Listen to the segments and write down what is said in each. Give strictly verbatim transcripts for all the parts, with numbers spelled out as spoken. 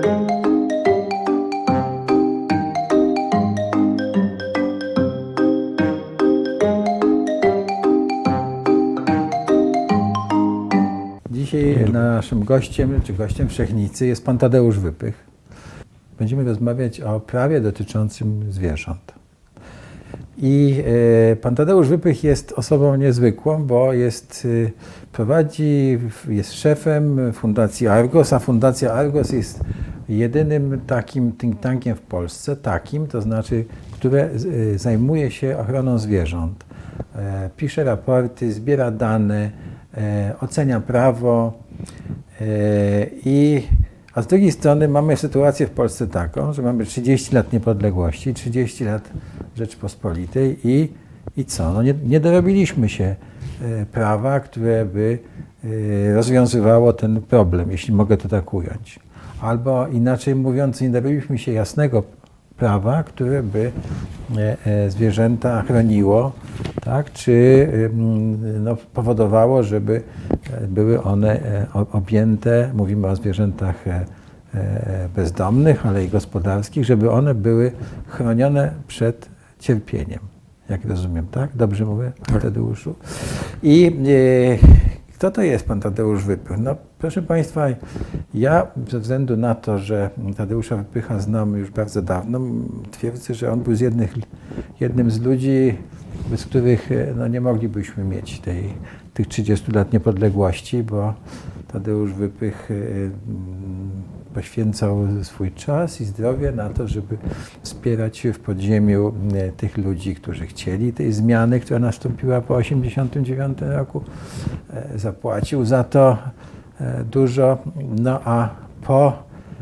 Dzisiaj naszym gościem, czy gościem Wszechnicy jest pan Tadeusz Wypych. Będziemy rozmawiać o prawie dotyczącym zwierząt. I e, pan Tadeusz Wypych jest osobą niezwykłą, bo jest, e, prowadzi, jest szefem Fundacji Argos, a Fundacja Argos jest jedynym takim think tankiem w Polsce, takim, to znaczy, które e, zajmuje się ochroną zwierząt. E, pisze raporty, zbiera dane, e, ocenia prawo e, i a z drugiej strony mamy sytuację w Polsce taką, że mamy trzydzieści lat niepodległości, trzydzieści lat Rzeczpospolitej i, i co? No nie, nie dorobiliśmy się e, prawa, które by e, rozwiązywało ten problem, jeśli mogę to tak ująć. Albo inaczej mówiąc, nie dorobiliśmy się jasnego prawa, które by e, e, zwierzęta chroniło, tak? Czy e, no, powodowało, żeby były one e, objęte, mówimy o zwierzętach e, e, bezdomnych, ale i gospodarskich, żeby one były chronione przed cierpieniem. Jak rozumiem, tak? Dobrze mówię, tak. Tadeuszu? I e, kto to jest pan Tadeusz Wypych? No, proszę państwa, ja ze względu na to, że Tadeusza Wypycha znam już bardzo dawno, twierdzę, że on był z jednych, jednym z ludzi, bez których no, nie moglibyśmy mieć tej, tych trzydziestu lat niepodległości, bo Tadeusz Wypych poświęcał swój czas i zdrowie na to, żeby wspierać w podziemiu tych ludzi, którzy chcieli tej zmiany, która nastąpiła po osiemdziesiątym dziewiątym roku. Zapłacił za to dużo, no a po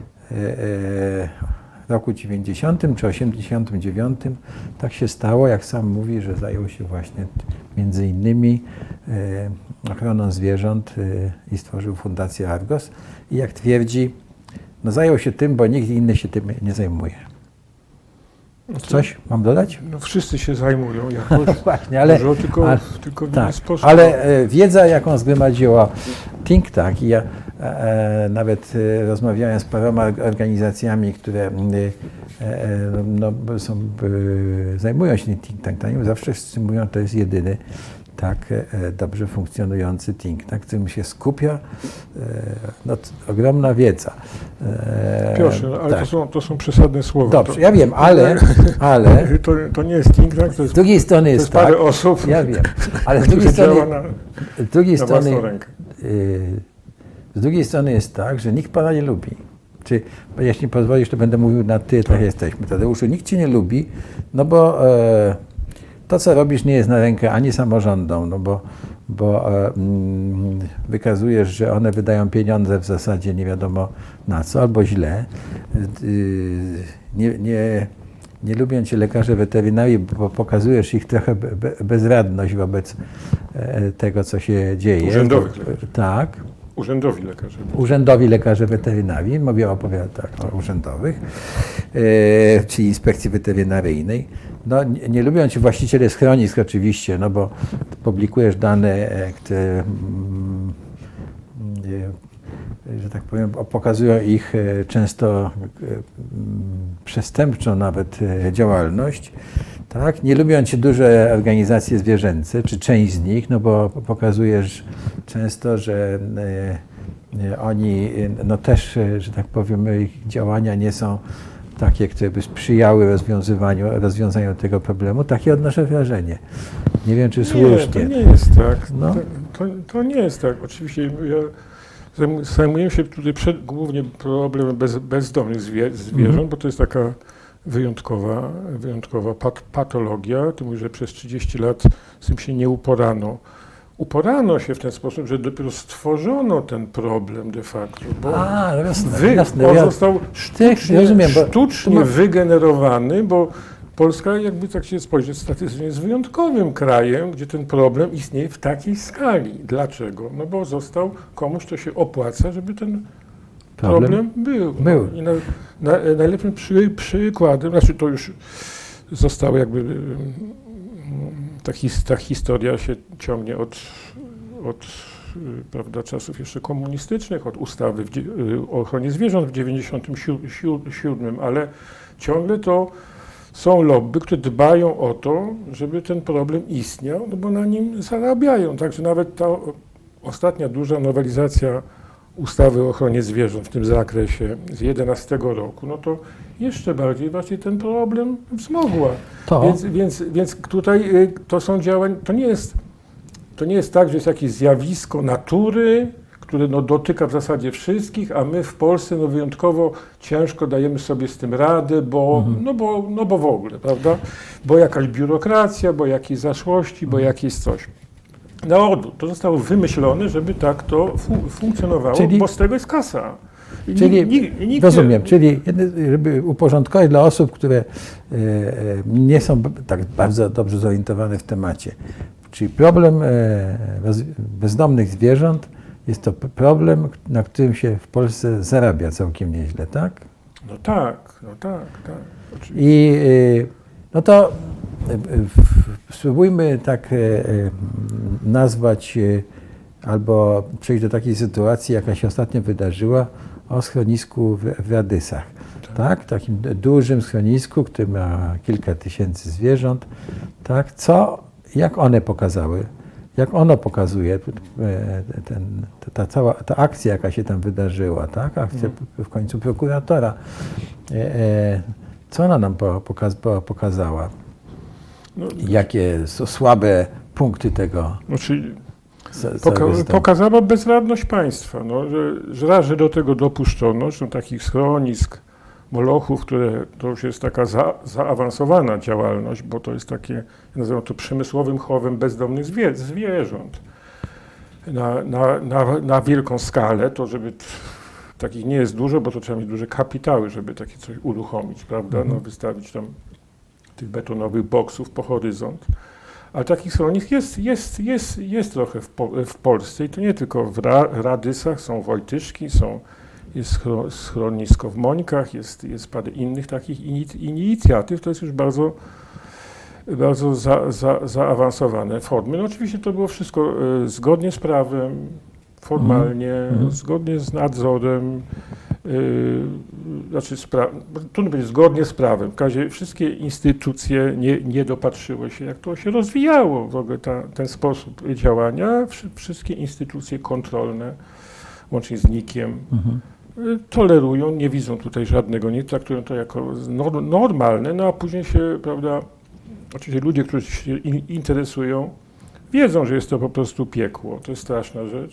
roku dziewięćdziesiątym czy osiemdziesiątym dziewiątym tak się stało, jak sam mówi, że zajął się właśnie między innymi ochroną zwierząt i stworzył Fundację Argos. I jak twierdzi, no zajął się tym, bo nikt inny się tym nie zajmuje. Coś mam dodać? No wszyscy się zajmują jakoś. No właśnie, ale, dużo, tylko, ale, tylko w tak, inny sposób. Ale e, wiedza, jaką zgromadziła think tank, i ja e, nawet e, rozmawiałem z paroma organizacjami, które e, no, są, e, zajmują się tym think tankiem, zawsze wszyscy mówią, że to jest jedyny tak e, dobrze funkcjonujący think tank, którym się skupia e, no, ogromna wiedza. E, Proszę, ale tak. to, są, to są przesadne słowa. Dobrze, to, ja wiem, ale... ale to, to nie jest think tank, to jest, z drugiej strony jest, to jest parę tak, osób, ja wiem, ale z drugiej strony, na, z drugiej na strony, rękę. Yy, z drugiej strony jest tak, że nikt pana nie lubi. Czy, jeśli pozwolisz, to będę mówił na ty, tak jesteśmy. Tadeuszu, nikt cię nie lubi, no bo e, to, co robisz, nie jest na rękę ani samorządom, no bo, bo e, mm, wykazujesz, że one wydają pieniądze w zasadzie nie wiadomo na co, albo źle. Yy, nie, nie, nie lubią cię lekarze weterynarii, bo pokazujesz ich trochę be, be, bezradność wobec e, tego, co się dzieje. Urzędowych bo, lekarzy. Tak. Urzędowi lekarze. Urzędowi lekarze weterynarii, mówię opowiadam tak, o urzędowych, e, czyli inspekcji weterynaryjnej. No, nie, nie lubią cię właściciele schronisk oczywiście, no bo publikujesz dane, e, które mm, e, że tak powiem, pokazują ich e, często e, przestępczą nawet e, działalność. Tak? Nie lubią cię duże organizacje zwierzęce, czy część z nich, no bo pokazujesz często, że e, e, oni no też, e, że tak powiem, ich działania nie są takie, które by sprzyjały rozwiązywaniu, rozwiązaniu tego problemu. Takie odnoszę wrażenie. Nie wiem, czy słusznie. Nie, to nie jest tak. No. To, to, to nie jest tak. Oczywiście ja zajmuję się tutaj przed, głównie problemem bez, bezdomnych zwie, zwierząt, mm. bo to jest taka wyjątkowa, wyjątkowa pat, patologia. Ty mówisz, że przez trzydzieści lat z tym się nie uporano. Uporano się w ten sposób, że dopiero stworzono ten problem de facto. Bo A, jasne, wy, jasne. on Ja, został sztucznie, rozumiem, bo sztucznie ma... wygenerowany, bo Polska, jakby tak się spojrzeć statystycznie, jest wyjątkowym krajem, gdzie ten problem istnieje w takiej skali. Dlaczego? No bo został, komuś to się opłaca, żeby ten problem, problem był. był. I na, na, najlepszym przy, przykładem, znaczy to już zostało jakby, ta, his, ta historia się ciągnie od, od prawda, czasów jeszcze komunistycznych, od ustawy w, o ochronie zwierząt w dziewięćdziesiątym siódmym, ale ciągle to są lobby, które dbają o to, żeby ten problem istniał, no bo na nim zarabiają. Także nawet ta ostatnia duża nowelizacja ustawy o ochronie zwierząt w tym zakresie z jedenastego roku, no to jeszcze bardziej właśnie ten problem wzmogła. To. Więc, więc, więc tutaj to są działania, to nie jest, to nie jest tak, że jest jakieś zjawisko natury, które no dotyka w zasadzie wszystkich, a my w Polsce no wyjątkowo ciężko dajemy sobie z tym radę, bo, mhm. no, bo, no bo w ogóle, prawda? Bo jakaś biurokracja, bo jakieś zaszłości, bo jakieś coś. Na odwrót, to zostało wymyślone, żeby tak to fu- funkcjonowało, czyli, bo z tego jest kasa. I czyli, nikt, nikt rozumiem, nie, czyli żeby uporządkować dla osób, które e, nie są tak bardzo dobrze zorientowane w temacie. Czyli problem e, bezdomnych zwierząt jest to problem, na którym się w Polsce zarabia całkiem nieźle, tak? No tak, no tak, tak. Oczywiście. I e, no to spróbujmy tak nazwać albo przejść do takiej sytuacji, jaka się ostatnio wydarzyła o schronisku w, w Radysach. Tak. tak? Takim dużym schronisku, który ma kilka tysięcy zwierząt. Tak? Co, jak one pokazały, jak ono pokazuje, ten, ta cała ta akcja, jaka się tam wydarzyła, tak? Akcja w końcu prokuratora. Co ona nam pokazała? No, jakie są słabe punkty tego? Znaczy, poka- pokazała bezradność państwa, no, że, że raz, że do tego dopuszczono, że takich schronisk, molochów, które to już jest taka za, zaawansowana działalność, bo to jest takie, nazywam to przemysłowym chowem bezdomnych zwie- zwierząt na, na, na, na wielką skalę, to żeby takich nie jest dużo, bo to trzeba mieć duże kapitały, żeby takie coś uruchomić, prawda, no, wystawić tam tych betonowych boksów po horyzont. Ale takich schronisk jest, jest, jest, jest trochę w, po, w Polsce i to nie tylko w Ra, Radysach, są Wojtyszki, są, jest schronisko w Mońkach, jest, jest parę innych takich inicjatyw, to jest już bardzo, bardzo za, za, zaawansowane formy. No oczywiście to było wszystko y, zgodnie z prawem, formalnie, mm. zgodnie z nadzorem, Yy, znaczy, spra- trudno powiedzieć, zgodnie z prawem. W każdym razie wszystkie instytucje nie, nie dopatrzyły się, jak to się rozwijało w ogóle ta, ten sposób działania. Wszy- wszystkie instytucje kontrolne, łącznie z nikiem, mhm. yy, tolerują, nie widzą tutaj żadnego, nie traktują to jako no- normalne, no a później się, prawda, oczywiście ludzie, którzy się in- interesują, wiedzą, że jest to po prostu piekło. To jest straszna rzecz.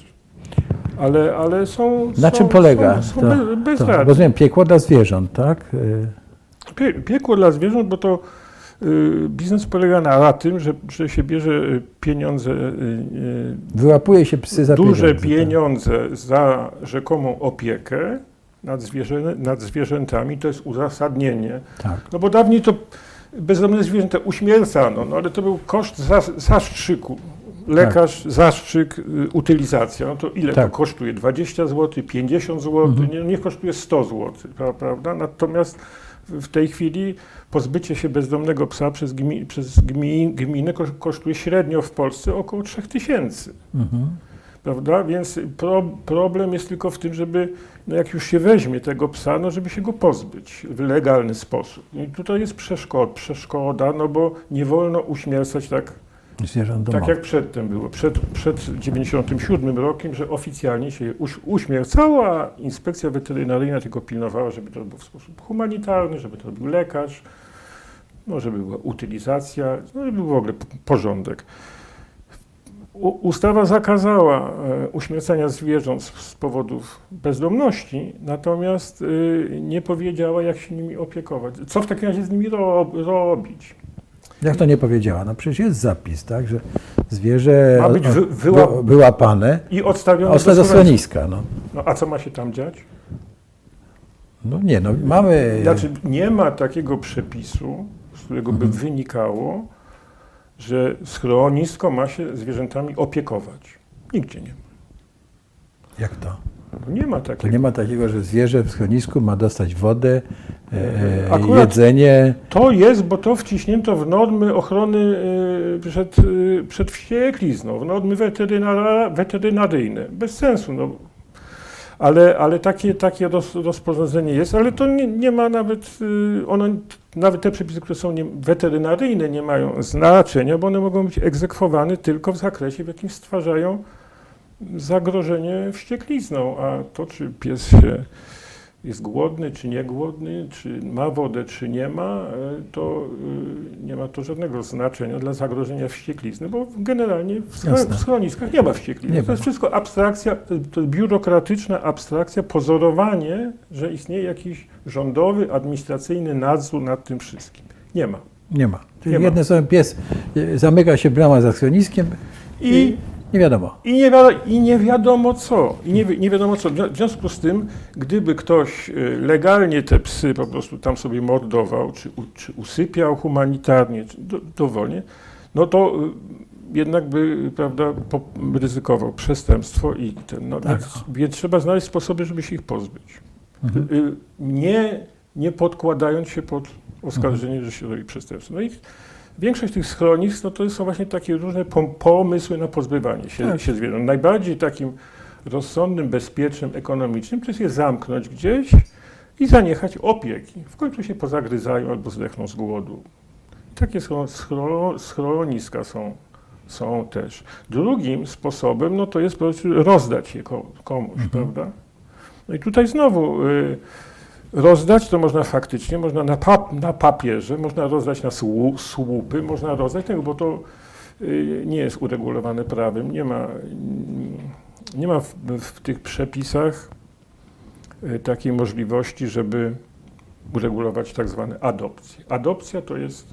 Ale, ale są... Na są, czym polega? Są, są to, bez, bezradni. Rozumiem, piekło dla zwierząt, tak? Pie, piekło dla zwierząt, bo to y, biznes polega na, na tym, że, że się bierze pieniądze... Y, y, Wyłapuje się psy za duże pieniądze. pieniądze tak. za rzekomą opiekę nad, zwierzę, nad zwierzętami. To jest uzasadnienie. Tak. No bo dawniej to bezdomne zwierzęta uśmiercano, no ale to był koszt za, zastrzyku. Lekarz, tak. zastrzyk, utylizacja, no to ile tak. to kosztuje? dwadzieścia złotych, pięćdziesiąt złotych, mhm. nie, niech kosztuje sto złotych, prawda? Natomiast w tej chwili pozbycie się bezdomnego psa przez, gmi, przez gmi, gminę kosztuje średnio w Polsce około trzy tysiące. Mhm. Prawda? Więc pro, problem jest tylko w tym, żeby, no jak już się weźmie tego psa, no żeby się go pozbyć w legalny sposób. I tutaj jest przeszkoda, przeszkoda, no bo nie wolno uśmiercać tak, tak jak przedtem było, przed, przed dziewięćdziesiątym siódmym rokiem, że oficjalnie się uś, uśmiercało, a inspekcja weterynaryjna tylko pilnowała, żeby to było w sposób humanitarny, żeby to robił lekarz, no żeby była utylizacja, no żeby był w ogóle porządek. U, ustawa zakazała e, uśmiercania zwierząt z, z powodów bezdomności, natomiast e, nie powiedziała, jak się nimi opiekować. Co w takim razie z nimi ro, robić? Jak to nie powiedziała? No przecież jest zapis, tak, że zwierzę ma być wy, wyłap... wy, wyłapane i odstawione do schroniska. No. no a co ma się tam dziać? No nie, no mamy... Znaczy nie ma takiego przepisu, z którego mhm. by wynikało, że schronisko ma się zwierzętami opiekować. Nigdzie nie ma. Jak to? Nie ma To takiego. nie ma takiego, że zwierzę w schronisku ma dostać wodę, e, Akurat jedzenie. To jest, bo to wciśnięto w normy ochrony e, przed, e, przed wścieklizną, w normy weterynara, weterynaryjne. Bez sensu. No. Ale, ale takie, takie roz, rozporządzenie jest, ale to nie, nie ma nawet, e, ono, nawet te przepisy, które są nie, weterynaryjne, nie mają znaczenia, bo one mogą być egzekwowane tylko w zakresie, w jakim stwarzają zagrożenie wścieklizną, a to, czy pies się jest głodny, czy nie głodny, czy ma wodę, czy nie ma, to nie ma to żadnego znaczenia dla zagrożenia wścieklizny, bo generalnie w, schro- w schroniskach nie ma wścieklizny. Nie to jest ma. wszystko abstrakcja, to jest biurokratyczna abstrakcja, pozorowanie, że istnieje jakiś rządowy, administracyjny nadzór nad tym wszystkim. Nie ma. Nie ma. Czyli Nie ma. jedne słowo, pies e, zamyka się brama za schroniskiem i, I nie wiadomo. I nie, wiadomo, I nie wiadomo co. I nie, wi- nie wiadomo co. W związku z tym, gdyby ktoś y, legalnie te psy po prostu tam sobie mordował, czy, u, czy usypiał humanitarnie, czy do, dowolnie, no to y, jednak by, prawda, po, ryzykował przestępstwo i ten, no, Tak. więc, więc trzeba znaleźć sposoby, żeby się ich pozbyć. Mhm. Y, nie, nie podkładając się pod oskarżenie, mhm. że się robi przestępstwo. No i większość tych schronisk, no to są właśnie takie różne pom- pomysły na pozbywanie się, Tak. się zwierząt. Najbardziej takim rozsądnym, bezpiecznym, ekonomicznym to jest je zamknąć gdzieś i zaniechać opieki. W końcu się pozagryzają albo zdechną z głodu. Takie schro- schro- schroniska są, są też. Drugim sposobem, no to jest po prostu rozdać je ko- komuś, Mhm. prawda? No i tutaj znowu y, rozdać to można faktycznie, można na, pap- na papierze, można rozdać na słu- słupy, można rozdać tego, bo to y, nie jest uregulowane prawem, nie ma, y, nie ma w, w tych przepisach y, takiej możliwości, żeby uregulować tak zwane adopcje. Adopcja to jest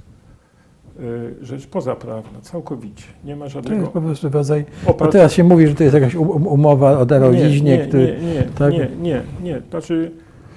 y, rzecz pozaprawna, całkowicie. Nie ma To żadnego... jest po prostu rodzaj. opar- A teraz się mówi, że to jest jakaś um- umowa o darowiźnie, nie, który. nie, nie, tak? nie, nie, nie. Znaczy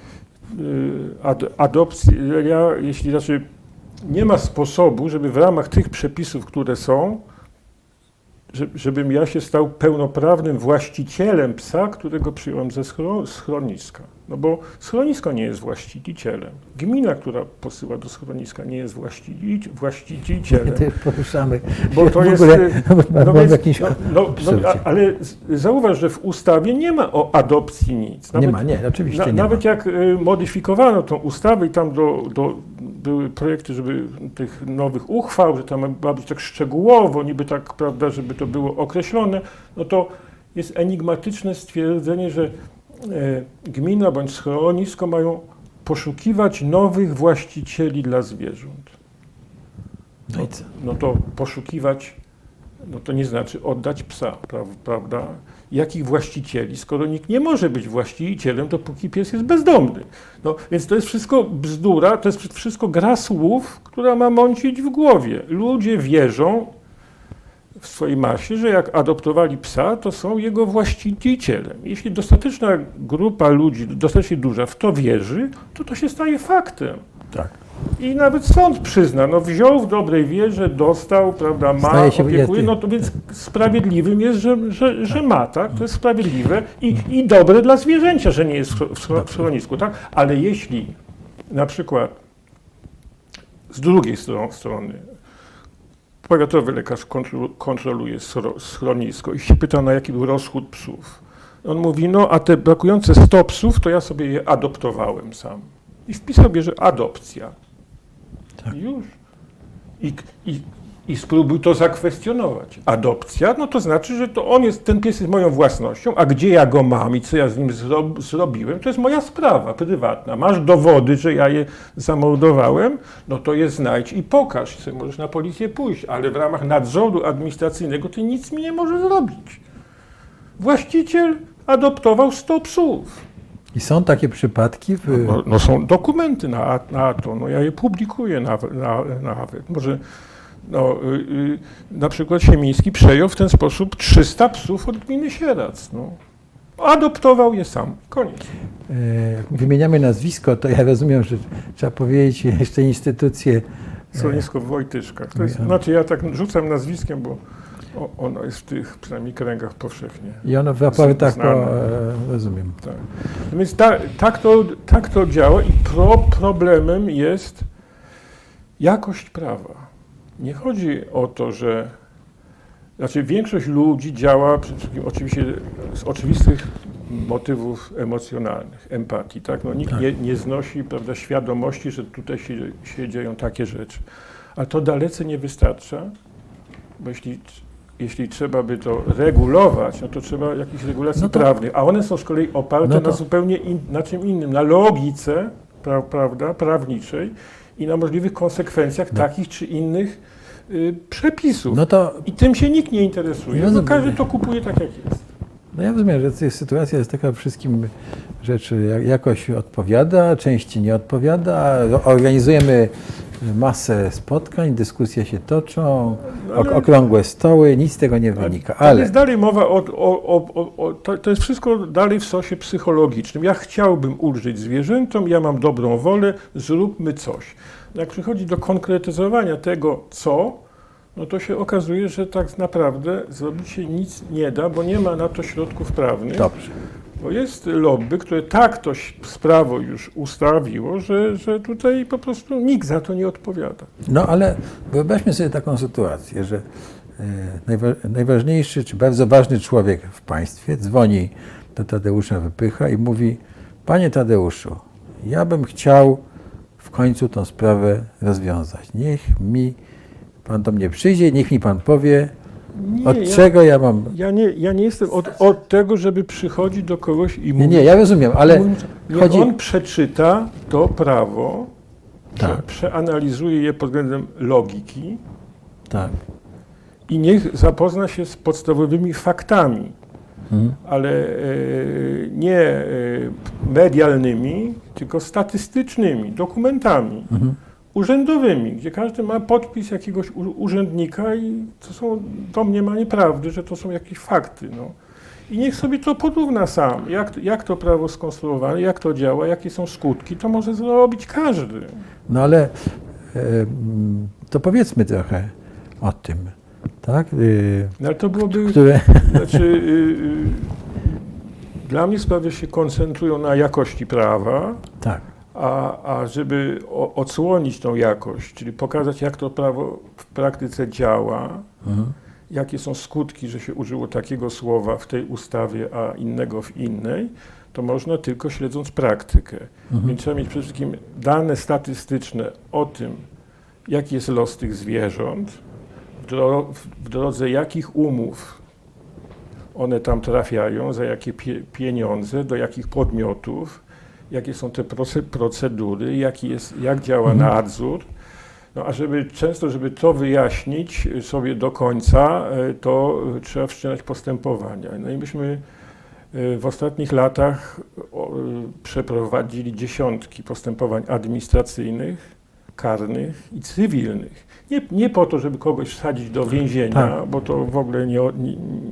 y, ad, adopcji, ja, jeśli znaczy nie ma sposobu, żeby w ramach tych przepisów, które są, że, żebym ja się stał pełnoprawnym właścicielem psa, którego przyjąłem ze schro, schroniska. No bo schronisko nie jest właścicielem. Gmina, która posyła do schroniska, nie jest właścici, właścicielem. Też poruszamy. Bo to w jest, ogóle, no, no, więc, jakimś no, no, no, a- ale z- zauważ, że w ustawie nie ma o adopcji nic. nie ma, nie, oczywiście na, nie nawet ma. jak y, modyfikowano tą ustawę i tam do, do, były projekty, żeby tych nowych uchwał, że tam ma być tak szczegółowo, niby tak, prawda, żeby to było określone, no to jest enigmatyczne stwierdzenie, że e, gmina bądź schronisko mają poszukiwać nowych właścicieli dla zwierząt. No i co? No to poszukiwać, no to nie znaczy oddać psa, pra- prawda? Jakich właścicieli, skoro nikt nie może być właścicielem, dopóki pies jest bezdomny. No, więc to jest wszystko bzdura, to jest wszystko gra słów, która ma mącić w głowie. Ludzie wierzą w swojej masie, że jak adoptowali psa, to są jego właścicielem. Jeśli dostateczna grupa ludzi, dostatecznie duża w to wierzy, to to się staje faktem. Tak. I nawet sąd przyzna, no wziął w dobrej wierze, dostał, prawda, ma, Staje się opiekuje, wiety. no to więc sprawiedliwym jest, że, że, że ma, tak? To jest sprawiedliwe i, i dobre dla zwierzęcia, że nie jest w, schro- w schronisku, tak? Ale jeśli na przykład z drugiej stro- strony powiatowy lekarz kontrolu- kontroluje schro- schronisko i się pyta, na jaki był rozchód psów. On mówi, no a te brakujące sto psów, to ja sobie je adoptowałem sam. I wpisał sobie, że adopcja. Tak. I już. I, i, I spróbuj to zakwestionować. Adopcja, no to znaczy, że to on jest, ten pies jest moją własnością, a gdzie ja go mam i co ja z nim zro, zrobiłem, to jest moja sprawa prywatna. Masz dowody, że ja je zamordowałem, no to je znajdź i pokaż. Sobie możesz na policję pójść, ale w ramach nadzoru administracyjnego ty nic mi nie możesz zrobić. Właściciel adoptował sto psów. I są takie przypadki. W... No, no są dokumenty na, na to, no ja je publikuję nawet. Na, nawet. Może no, y, y, na przykład Siemiński przejął w ten sposób trzysta psów od gminy Sierac. No. Adoptował je sam. Koniec. E, Jak wymieniamy nazwisko, to ja rozumiem, że trzeba powiedzieć jeszcze instytucje. Schronisko w Wojtyszkach. To jest, Ja. znaczy ja tak rzucam nazwiskiem, bo O, ono jest w tych przynajmniej kręgach powszechnie. I ono w Apawie tak, znane. po, e, rozumiem. Tak. No więc ta, tak, to, tak to działa i pro, problemem jest jakość prawa. Nie chodzi o to, że znaczy większość ludzi działa przede wszystkim oczywiście z oczywistych motywów emocjonalnych, empatii. Tak? No, nikt Tak. nie, nie znosi, prawda, świadomości, że tutaj się, się dzieją takie rzeczy. Ale to dalece nie wystarcza, bo jeśli, jeśli trzeba by to regulować, no to trzeba jakichś regulacji No to- prawnych, a one są z kolei oparte No to- na zupełnie in, na czym innym, na logice pra, prawda, prawniczej i na możliwych konsekwencjach No. takich czy innych y, przepisów. No to I tym się nikt nie interesuje, bo Rozumiem. każdy to kupuje tak, jak jest. no ja rozumiem, że to sytuacja jest taka wszystkim rzeczy jak- jakoś odpowiada, części nie odpowiada. Organizujemy masę spotkań, dyskusje się toczą, ok- okrągłe stoły, nic z tego nie wynika. To Ale jest dalej mowa o, o, o, o, o to, to jest wszystko dalej w sosie psychologicznym. Ja chciałbym ulżyć zwierzętom, ja mam dobrą wolę, zróbmy coś. Jak przychodzi do konkretyzowania tego, co, no to się okazuje, że tak naprawdę zrobić się nic nie da, bo nie ma na to środków prawnych. dobrze. Bo jest lobby, które tak to sprawo już ustawiło, że, że tutaj po prostu nikt za to nie odpowiada. No ale wyobraźmy sobie taką sytuację, że e, najwa- najważniejszy czy bardzo ważny człowiek w państwie dzwoni do Tadeusza Wypycha i mówi: Panie Tadeuszu, ja bym chciał w końcu tą sprawę rozwiązać. Niech mi pan do mnie przyjdzie, niech mi pan powie, Nie, od ja, czego ja mam... ja, nie, ja nie jestem od, od tego, żeby przychodzić do kogoś i Nie, mówić. nie, ja rozumiem, ale Niech chodzi... on przeczyta to prawo, Tak. prze, przeanalizuje je pod względem logiki Tak. i niech zapozna się z podstawowymi faktami, Mhm. ale e, nie e, medialnymi, tylko statystycznymi, dokumentami Mhm. urzędowymi, gdzie każdy ma podpis jakiegoś u, urzędnika i to są domniemanie prawdy, że to są jakieś fakty. No. I niech sobie to porówna sam, jak, jak to prawo skonstruowane, jak to działa, jakie są skutki, to może zrobić każdy. No ale e, mm, to powiedzmy trochę o tym, tak? Y, No, ale to byłoby, które... znaczy, y, y, dla mnie sprawy się koncentrują na jakości prawa, Tak. a, a żeby o, odsłonić tą jakość, czyli pokazać, jak to prawo w praktyce działa, Mhm. jakie są skutki, że się użyło takiego słowa w tej ustawie, a innego w innej, to można tylko śledząc praktykę. Mhm. Więc trzeba mieć przede wszystkim dane statystyczne o tym, jaki jest los tych zwierząt, w, dro w drodze jakich umów one tam trafiają, za jakie pie pieniądze, do jakich podmiotów, jakie są te proce procedury, jaki jest, jak działa Mhm. nadzór. No a żeby często, żeby to wyjaśnić sobie do końca, to trzeba wszczynać postępowania. No i myśmy w ostatnich latach przeprowadzili dziesiątki postępowań administracyjnych, karnych i cywilnych. Nie, nie po to, żeby kogoś wsadzić do więzienia, Tak. bo to w ogóle nie, nie,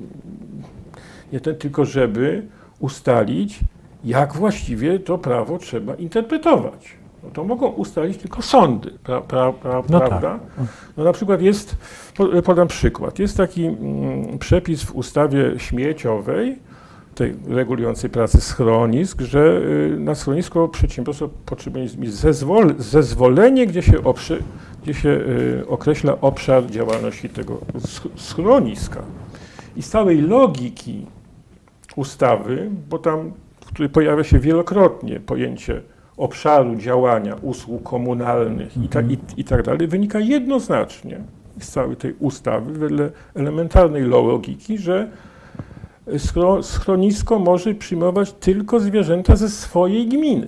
nie ten, tylko żeby ustalić, jak właściwie to prawo trzeba interpretować. No to mogą ustalić tylko sądy, pra, pra, pra, No prawda? tak. No na przykład jest, podam przykład, jest taki mm, przepis w ustawie śmieciowej, tej regulującej pracę schronisk, że y, na schronisko przedsiębiorstwo potrzebuje mieć zezwol, zezwolenie, gdzie się, oprze, gdzie się y, określa obszar działalności tego sch schroniska. I z całej logiki ustawy, bo tam, w której pojawia się wielokrotnie pojęcie obszaru działania usług komunalnych i, ta, i, i tak dalej, wynika jednoznacznie z całej tej ustawy, wedle elementarnej logiki, że schro, schronisko może przyjmować tylko zwierzęta ze swojej gminy.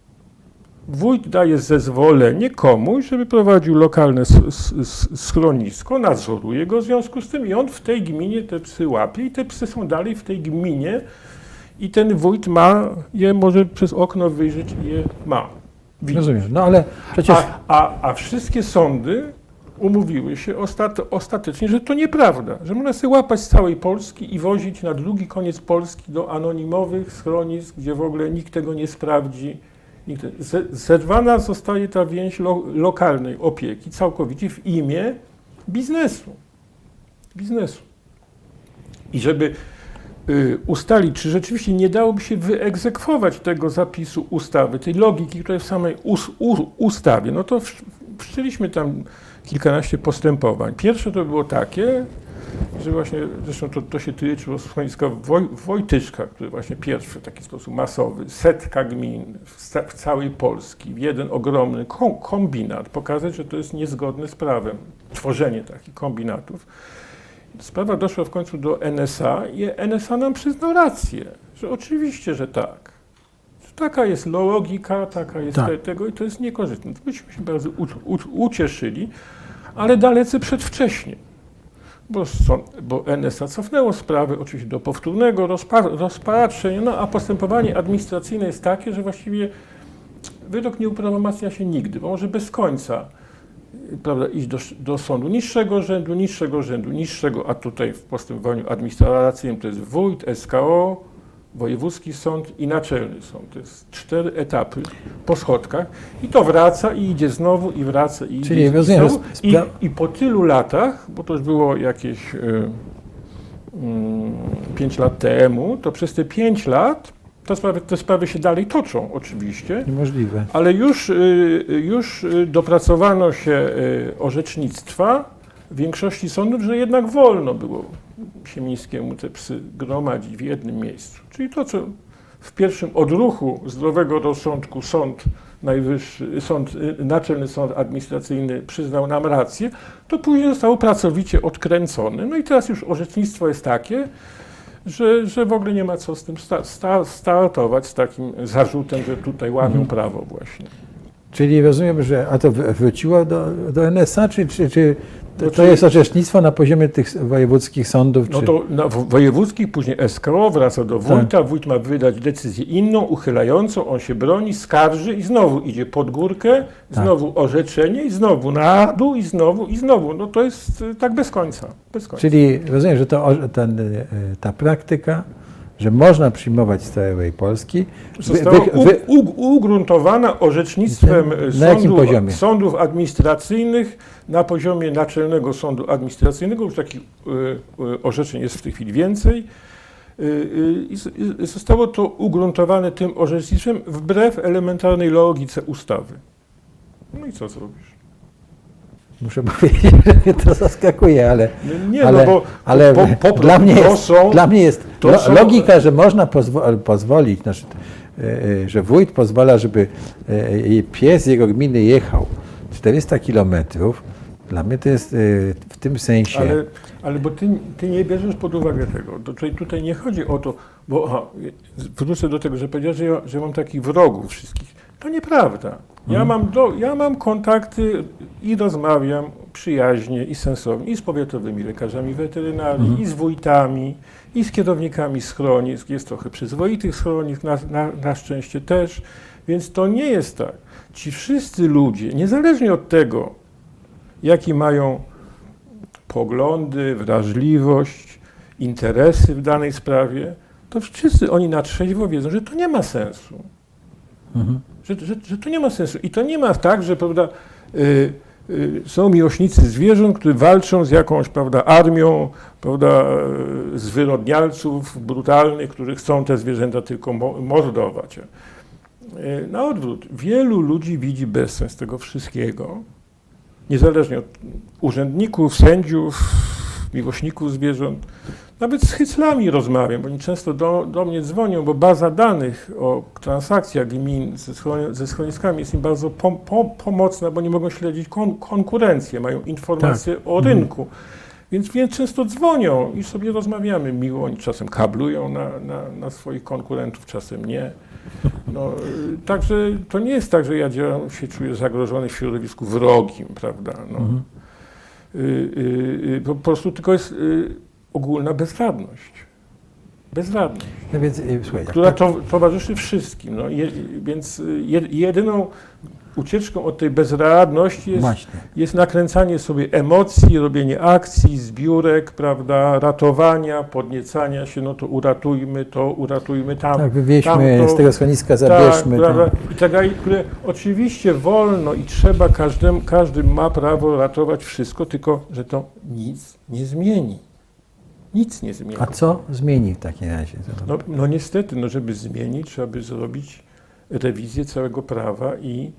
Wójt daje zezwolenie komuś, żeby prowadził lokalne schronisko, nadzoruje go w związku z tym i on w tej gminie te psy łapie i te psy są dalej w tej gminie i ten wójt ma je, może przez okno wyjrzeć i je ma. Widzieć. Rozumiem. No ale przecież... A, a, a wszystkie sądy umówiły się ostat, ostatecznie, że to nieprawda, że można sobie łapać z całej Polski i wozić na drugi koniec Polski do anonimowych schronisk, gdzie w ogóle nikt tego nie sprawdzi. Nikt, zerwana zostaje ta więź lo, lokalnej opieki całkowicie w imię biznesu. Biznesu. I żeby y, ustalić, czy rzeczywiście nie dałoby się wyegzekwować tego zapisu ustawy, tej logiki, która jest w samej us, u, ustawie, no to wszczęliśmy tam kilkanaście postępowań. Pierwsze to było takie, że właśnie, zresztą to, to się tyczyło schroniska Woj, Wojtyszka, który właśnie pierwszy w taki sposób masowy, setka gmin w, w całej Polski, jeden ogromny kom, kombinat, pokazać, że to jest niezgodne z prawem, tworzenie takich kombinatów. Sprawa doszła w końcu do N S A i N S A nam przyznał rację, że oczywiście, że tak. Taka jest logika, taka jest tak. te, tego i to jest niekorzystne. Myśmy się bardzo u, u, ucieszyli, ale dalece przedwcześnie. Bo, bo N S A cofnęło sprawę oczywiście do powtórnego rozpa, rozpatrzenia, no a postępowanie administracyjne jest takie, że właściwie wyrok nie uprawomacnia się nigdy, bo może bez końca, prawda, iść do, do sądu niższego rzędu, niższego rzędu, niższego, a tutaj w postępowaniu administracyjnym to jest wójt, S K O, wojewódzki sąd i naczelny sąd. To jest cztery etapy po schodkach i to wraca i idzie znowu i wraca i Czyli idzie rozumiem, znowu. I, I po tylu latach, bo to już było jakieś y, y, pięć lat temu, to przez te pięć lat te sprawy, te sprawy się dalej toczą oczywiście. Niemożliwe. Ale już, y, już dopracowano się y, orzecznictwa w większości sądów, że jednak wolno było Siemińskiemu te psy gromadzić w jednym miejscu. Czyli to, co w pierwszym odruchu zdrowego rozsądku sąd najwyższy, sąd, Naczelny Sąd Administracyjny przyznał nam rację, to później zostało pracowicie odkręcone. No i teraz już orzecznictwo jest takie, że, że w ogóle nie ma co z tym sta, sta, startować, z takim zarzutem, że tutaj łamią mhm. prawo właśnie. Czyli rozumiem, że a to wróciło do, do N S A, czy, czy, czy to, to jest orzecznictwo na poziomie tych wojewódzkich sądów? Czy... No to na wojewódzkich, później S K O wraca do wójta, tak. Wójt ma wydać decyzję inną, uchylającą, on się broni, skarży i znowu idzie pod górkę, znowu tak. orzeczenie i znowu na dół i znowu i znowu. No to jest tak bez końca. Bez końca. Czyli rozumiem, że to, ten, ta praktyka, że można przyjmować z całej Polski, została wy, wy, u, u, ugruntowana orzecznictwem sądu, sądów administracyjnych na poziomie Naczelnego Sądu Administracyjnego, już takich y, y, orzeczeń jest w tej chwili więcej, y, y, y, zostało to ugruntowane tym orzecznictwem wbrew elementarnej logice ustawy. No i co zrobisz? Muszę powiedzieć, że mnie to zaskakuje, ale, nie, ale, no bo, ale po, po, po, dla, mnie to jest, są, dla mnie jest to lo, są, logika, że można pozwo, pozwolić, znaczy, że wójt pozwala, żeby pies jego gminy jechał czterysta kilometrów. Dla mnie to jest w tym sensie... Ale, ale bo ty, ty nie bierzesz pod uwagę tego. To, czyli tutaj nie chodzi o to, bo aha, wrócę do tego, że powiedziałeś, że ja, że mam takich wrogów wszystkich. To nieprawda. Ja, mhm. mam do, ja mam kontakty i rozmawiam przyjaźnie i sensownie i z powiatowymi lekarzami weterynarii, mhm. i z wójtami, i z kierownikami schronisk. Jest trochę przyzwoitych schronisk, na, na, na szczęście też. Więc to nie jest tak. Ci wszyscy ludzie, niezależnie od tego, jakie mają poglądy, wrażliwość, interesy w danej sprawie, to wszyscy oni na trzeźwo wiedzą, że to nie ma sensu. Mhm. Że, że, że to nie ma sensu. I to nie ma tak, że prawda, y, y, są miłośnicy zwierząt, którzy walczą z jakąś prawda, armią prawda, zwyrodnialców brutalnych, którzy chcą te zwierzęta tylko mo- mordować. Y, na odwrót, wielu ludzi widzi bezsens tego wszystkiego, niezależnie od urzędników, sędziów, miłośników zwierząt. Nawet z hyclami rozmawiam, bo oni często do, do mnie dzwonią, bo baza danych o transakcjach gmin ze, schron- ze schroniskami jest im bardzo pom- pom- pomocna, bo nie mogą śledzić kon- konkurencję, mają informacje tak. o rynku. Mhm. Więc, więc często dzwonią i sobie rozmawiamy miło. Oni czasem kablują na, na, na swoich konkurentów, czasem nie. No, także to nie jest tak, że ja działam, się czuję zagrożony w środowisku wrogim, prawda? No. Mhm. Y, y, y, po prostu tylko jest y, ogólna bezradność. Bezradność, no więc, słuchaj, która to, towarzyszy wszystkim. No, je, więc je, jedyną ucieczką od tej bezradności jest, jest nakręcanie sobie emocji, robienie akcji, zbiórek, prawda, ratowania, podniecania się, no to uratujmy to, uratujmy tam. Tak, wywieźmy tamto, z tego schroniska, zabierzmy. Tak, prawda, i tak dalej, które oczywiście wolno i trzeba, każdym, każdy ma prawo ratować wszystko, tylko że to nic nie zmieni. Nic nie zmieni. A co zmieni w takim razie? No, no niestety, no żeby zmienić, trzeba by zrobić rewizję całego prawa i,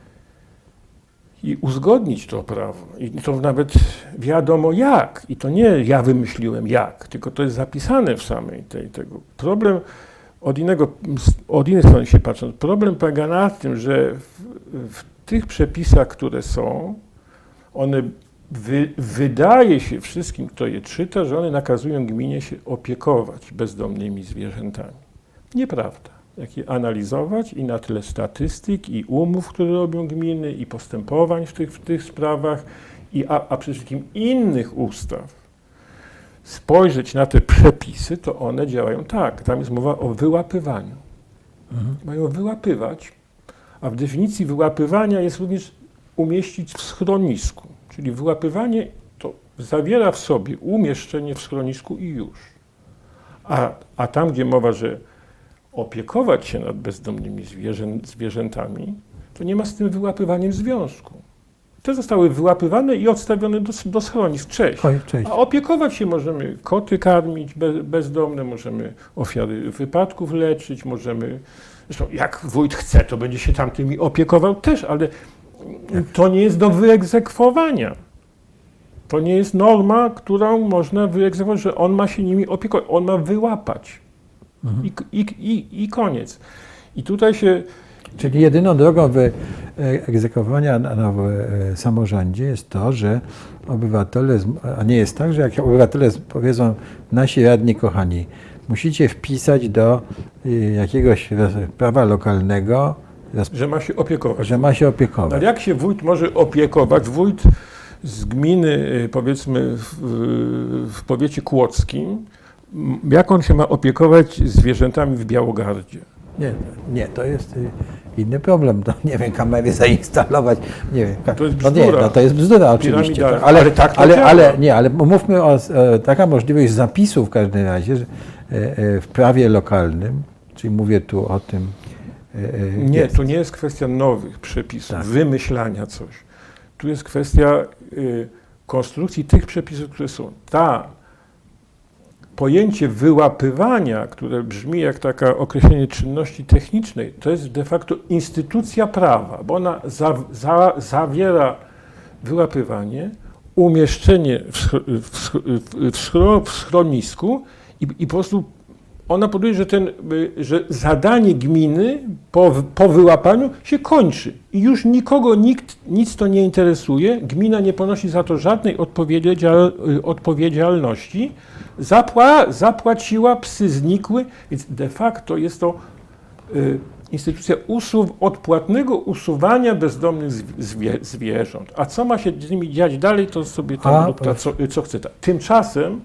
i uzgodnić to prawo. I to nawet wiadomo jak. I to nie ja wymyśliłem jak, tylko to jest zapisane w samej tej tego. Problem od innego, od innej strony się patrząc, problem polega na tym, że w, w tych przepisach, które są, one wy, wydaje się wszystkim, kto je czyta, że one nakazują gminie się opiekować bezdomnymi zwierzętami. Nieprawda. Jak je analizować i na tyle statystyk i umów, które robią gminy i postępowań w tych, w tych sprawach, i, a, a przede wszystkim innych ustaw, spojrzeć na te przepisy, to one działają tak. Tam jest mowa o wyłapywaniu. Mhm. Mają wyłapywać, a w definicji wyłapywania jest również umieścić w schronisku. Czyli wyłapywanie to zawiera w sobie umieszczenie w schronisku i już. A, a tam, gdzie mowa, że opiekować się nad bezdomnymi zwierzę, zwierzętami, to nie ma z tym wyłapywaniem związku. Te zostały wyłapywane i odstawione do, do schronisk. Cześć. Oj, cześć. A opiekować się możemy koty karmić be, bezdomne, możemy ofiary wypadków leczyć, możemy, zresztą jak wójt chce, to będzie się tamtymi opiekował też, ale to nie jest do wyegzekwowania. To nie jest norma, którą można wyegzekwować, że on ma się nimi opiekować. On ma wyłapać. Mhm. I, i, i, I koniec. I tutaj się... Czyli jedyną drogą wyegzekwowania na w samorządzie jest to, że obywatele, a nie jest tak, że jak obywatele powiedzą, nasi radni kochani, musicie wpisać do jakiegoś prawa lokalnego, że ma się opiekować. Że ma się opiekować. Ale jak się wójt może opiekować? Wójt z gminy, powiedzmy w, w powiecie kłodzkim, jak on się ma opiekować zwierzętami w Białogardzie? Nie, nie, to jest inny problem. To, nie wiem, kamery zainstalować, nie wiem. To jest bzdura. No nie, no to jest bzdura oczywiście. To, ale, ale tak to ale, ale nie, ale mówmy o, o taka możliwość zapisu w każdym razie że, e, w prawie lokalnym, czyli mówię tu o tym. E, nie, jest. to nie jest kwestia nowych przepisów, tak. wymyślania coś. Tu jest kwestia y, konstrukcji tych przepisów, które są. Ta pojęcie wyłapywania, które brzmi jak takie określenie czynności technicznej, to jest de facto instytucja prawa, bo ona za, za, zawiera wyłapywanie, umieszczenie w, w, w, schro, w schronisku i, i po prostu ona powoduje, że, ten, że zadanie gminy po, po wyłapaniu się kończy i już nikogo, nikt, nic to nie interesuje, gmina nie ponosi za to żadnej odpowiedzial, odpowiedzialności, Zapła, zapłaciła, psy znikły, więc de facto jest to y, instytucja usuw, odpłatnego usuwania bezdomnych zwie, zwierząt. A co ma się z nimi dziać dalej, to sobie tam lub co, co chce. Ta. Tymczasem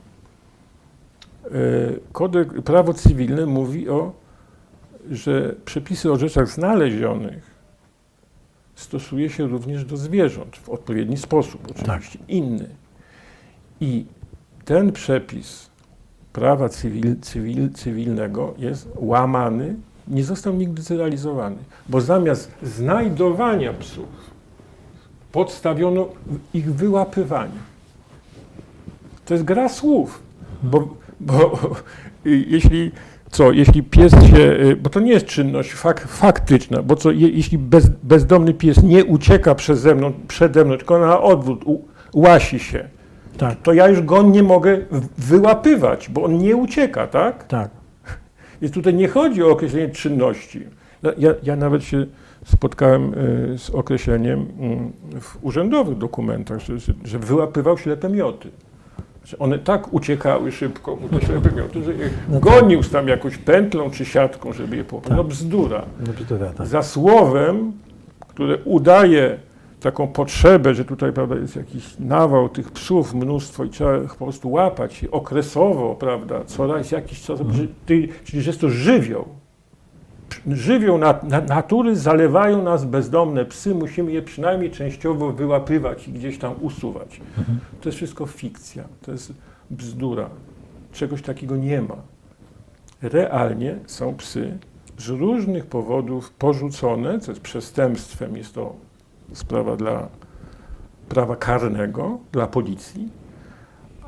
y, kodeks, prawo cywilne mówi o, że przepisy o rzeczach znalezionych stosuje się również do zwierząt w odpowiedni sposób, oczywiście tak. inny. I ten przepis prawa cywil, cywil, cywilnego jest łamany, nie został nigdy zrealizowany, bo zamiast znajdowania psów podstawiono ich wyłapywanie. To jest gra słów, bo, bo jeśli co, jeśli pies się, bo to nie jest czynność fak, faktyczna, bo co, je, jeśli bez, bezdomny pies nie ucieka przeze mną, przede mną, tylko na odwrót u, łasi się, tak. to ja już go nie mogę wyłapywać, bo on nie ucieka, tak? Tak. Więc tutaj nie chodzi o określenie czynności. Ja, ja nawet się spotkałem z określeniem w urzędowych dokumentach, że, że wyłapywał ślepe mioty. One tak uciekały szybko, te ślepe mioty, że je no gonił tak. tam jakąś pętlą czy siatką, żeby je połapać. Tak. No bzdura. No bzdura tak. Za słowem, które udaje taką potrzebę, że tutaj prawda, jest jakiś nawał tych psów, mnóstwo i trzeba ich po prostu łapać okresowo, prawda, co raz jakiś czas, mm. czyli że jest to żywioł. Żywioł na, na, natury zalewają nas bezdomne psy, musimy je przynajmniej częściowo wyłapywać i gdzieś tam usuwać. Mm. To jest wszystko fikcja, to jest bzdura. Czegoś takiego nie ma. Realnie są psy z różnych powodów porzucone, co jest przestępstwem, jest to sprawa dla prawa karnego, dla policji,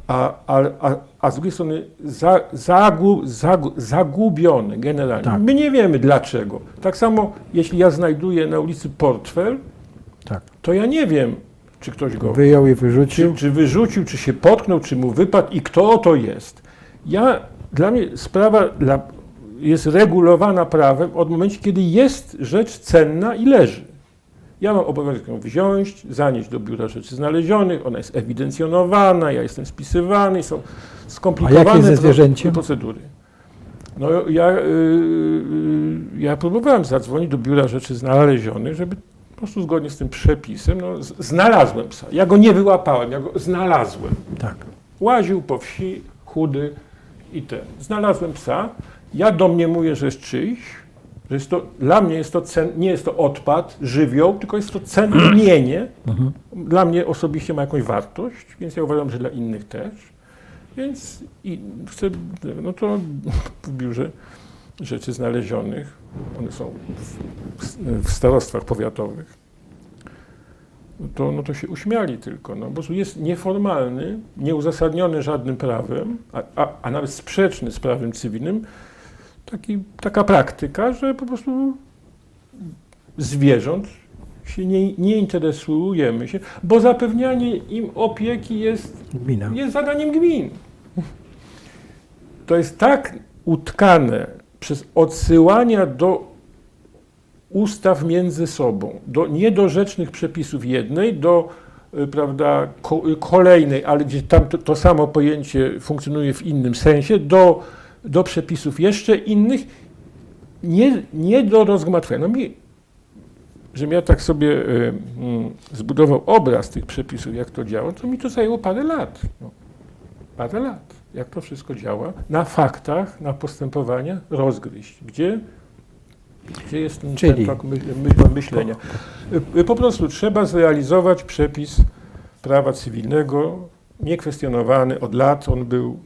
a, a, a, a z drugiej strony za, zagu, zagu, zagubiony generalnie. Tak. My nie wiemy dlaczego. Tak samo, jeśli ja znajduję na ulicy portfel, Tak. to ja nie wiem, czy ktoś go Wyjął i czy, wyrzucił. czy wyrzucił, czy się potknął, czy mu wypadł i kto to jest. Ja, dla mnie sprawa dla, jest regulowana prawem od momentu, kiedy jest rzecz cenna i leży. Ja mam obowiązek ją wziąć, zanieść do biura rzeczy znalezionych, ona jest ewidencjonowana, ja jestem spisywany, są skomplikowane A jak jest ze zwierzęciem? procedury. No ja, yy, ja próbowałem zadzwonić do biura rzeczy znalezionych, żeby po prostu zgodnie z tym przepisem, no, z, znalazłem psa. Ja go nie wyłapałem, ja go znalazłem. Tak. Łaził po wsi, chudy i ten. Znalazłem psa, ja domniemuję, że jest czyjś, że jest to, dla mnie jest to cen, nie jest to odpad, żywioł, tylko jest to cenne mienie. Mhm. Dla mnie osobiście ma jakąś wartość, więc ja uważam, że dla innych też. Więc i chcę, no to w biurze rzeczy znalezionych, one są w, w starostwach powiatowych, no to, no to się uśmiali tylko, no, bo jest nieformalny, nieuzasadniony żadnym prawem, a, a, a nawet sprzeczny z prawem cywilnym, taki, taka praktyka, że po prostu zwierząt się nie, nie interesujemy się, bo zapewnianie im opieki jest, Gmina. jest zadaniem gmin. To jest tak utkane przez odsyłania do ustaw między sobą, do niedorzecznych przepisów jednej, do y, prawda, ko, y, kolejnej, ale gdzie tam to, to samo pojęcie funkcjonuje w innym sensie, do, do przepisów jeszcze innych, nie, nie do rozgmatwania. No mi, żebym ja tak sobie y, y, zbudował obraz tych przepisów, jak to działa, to mi to zajęło parę lat. No, parę lat. Jak to wszystko działa, na faktach, na postępowania rozgryźć. Gdzie, gdzie jest ten, Czyli? ten fakt my, my, myślenia? Po, po prostu trzeba zrealizować przepis prawa cywilnego, niekwestionowany od lat on był,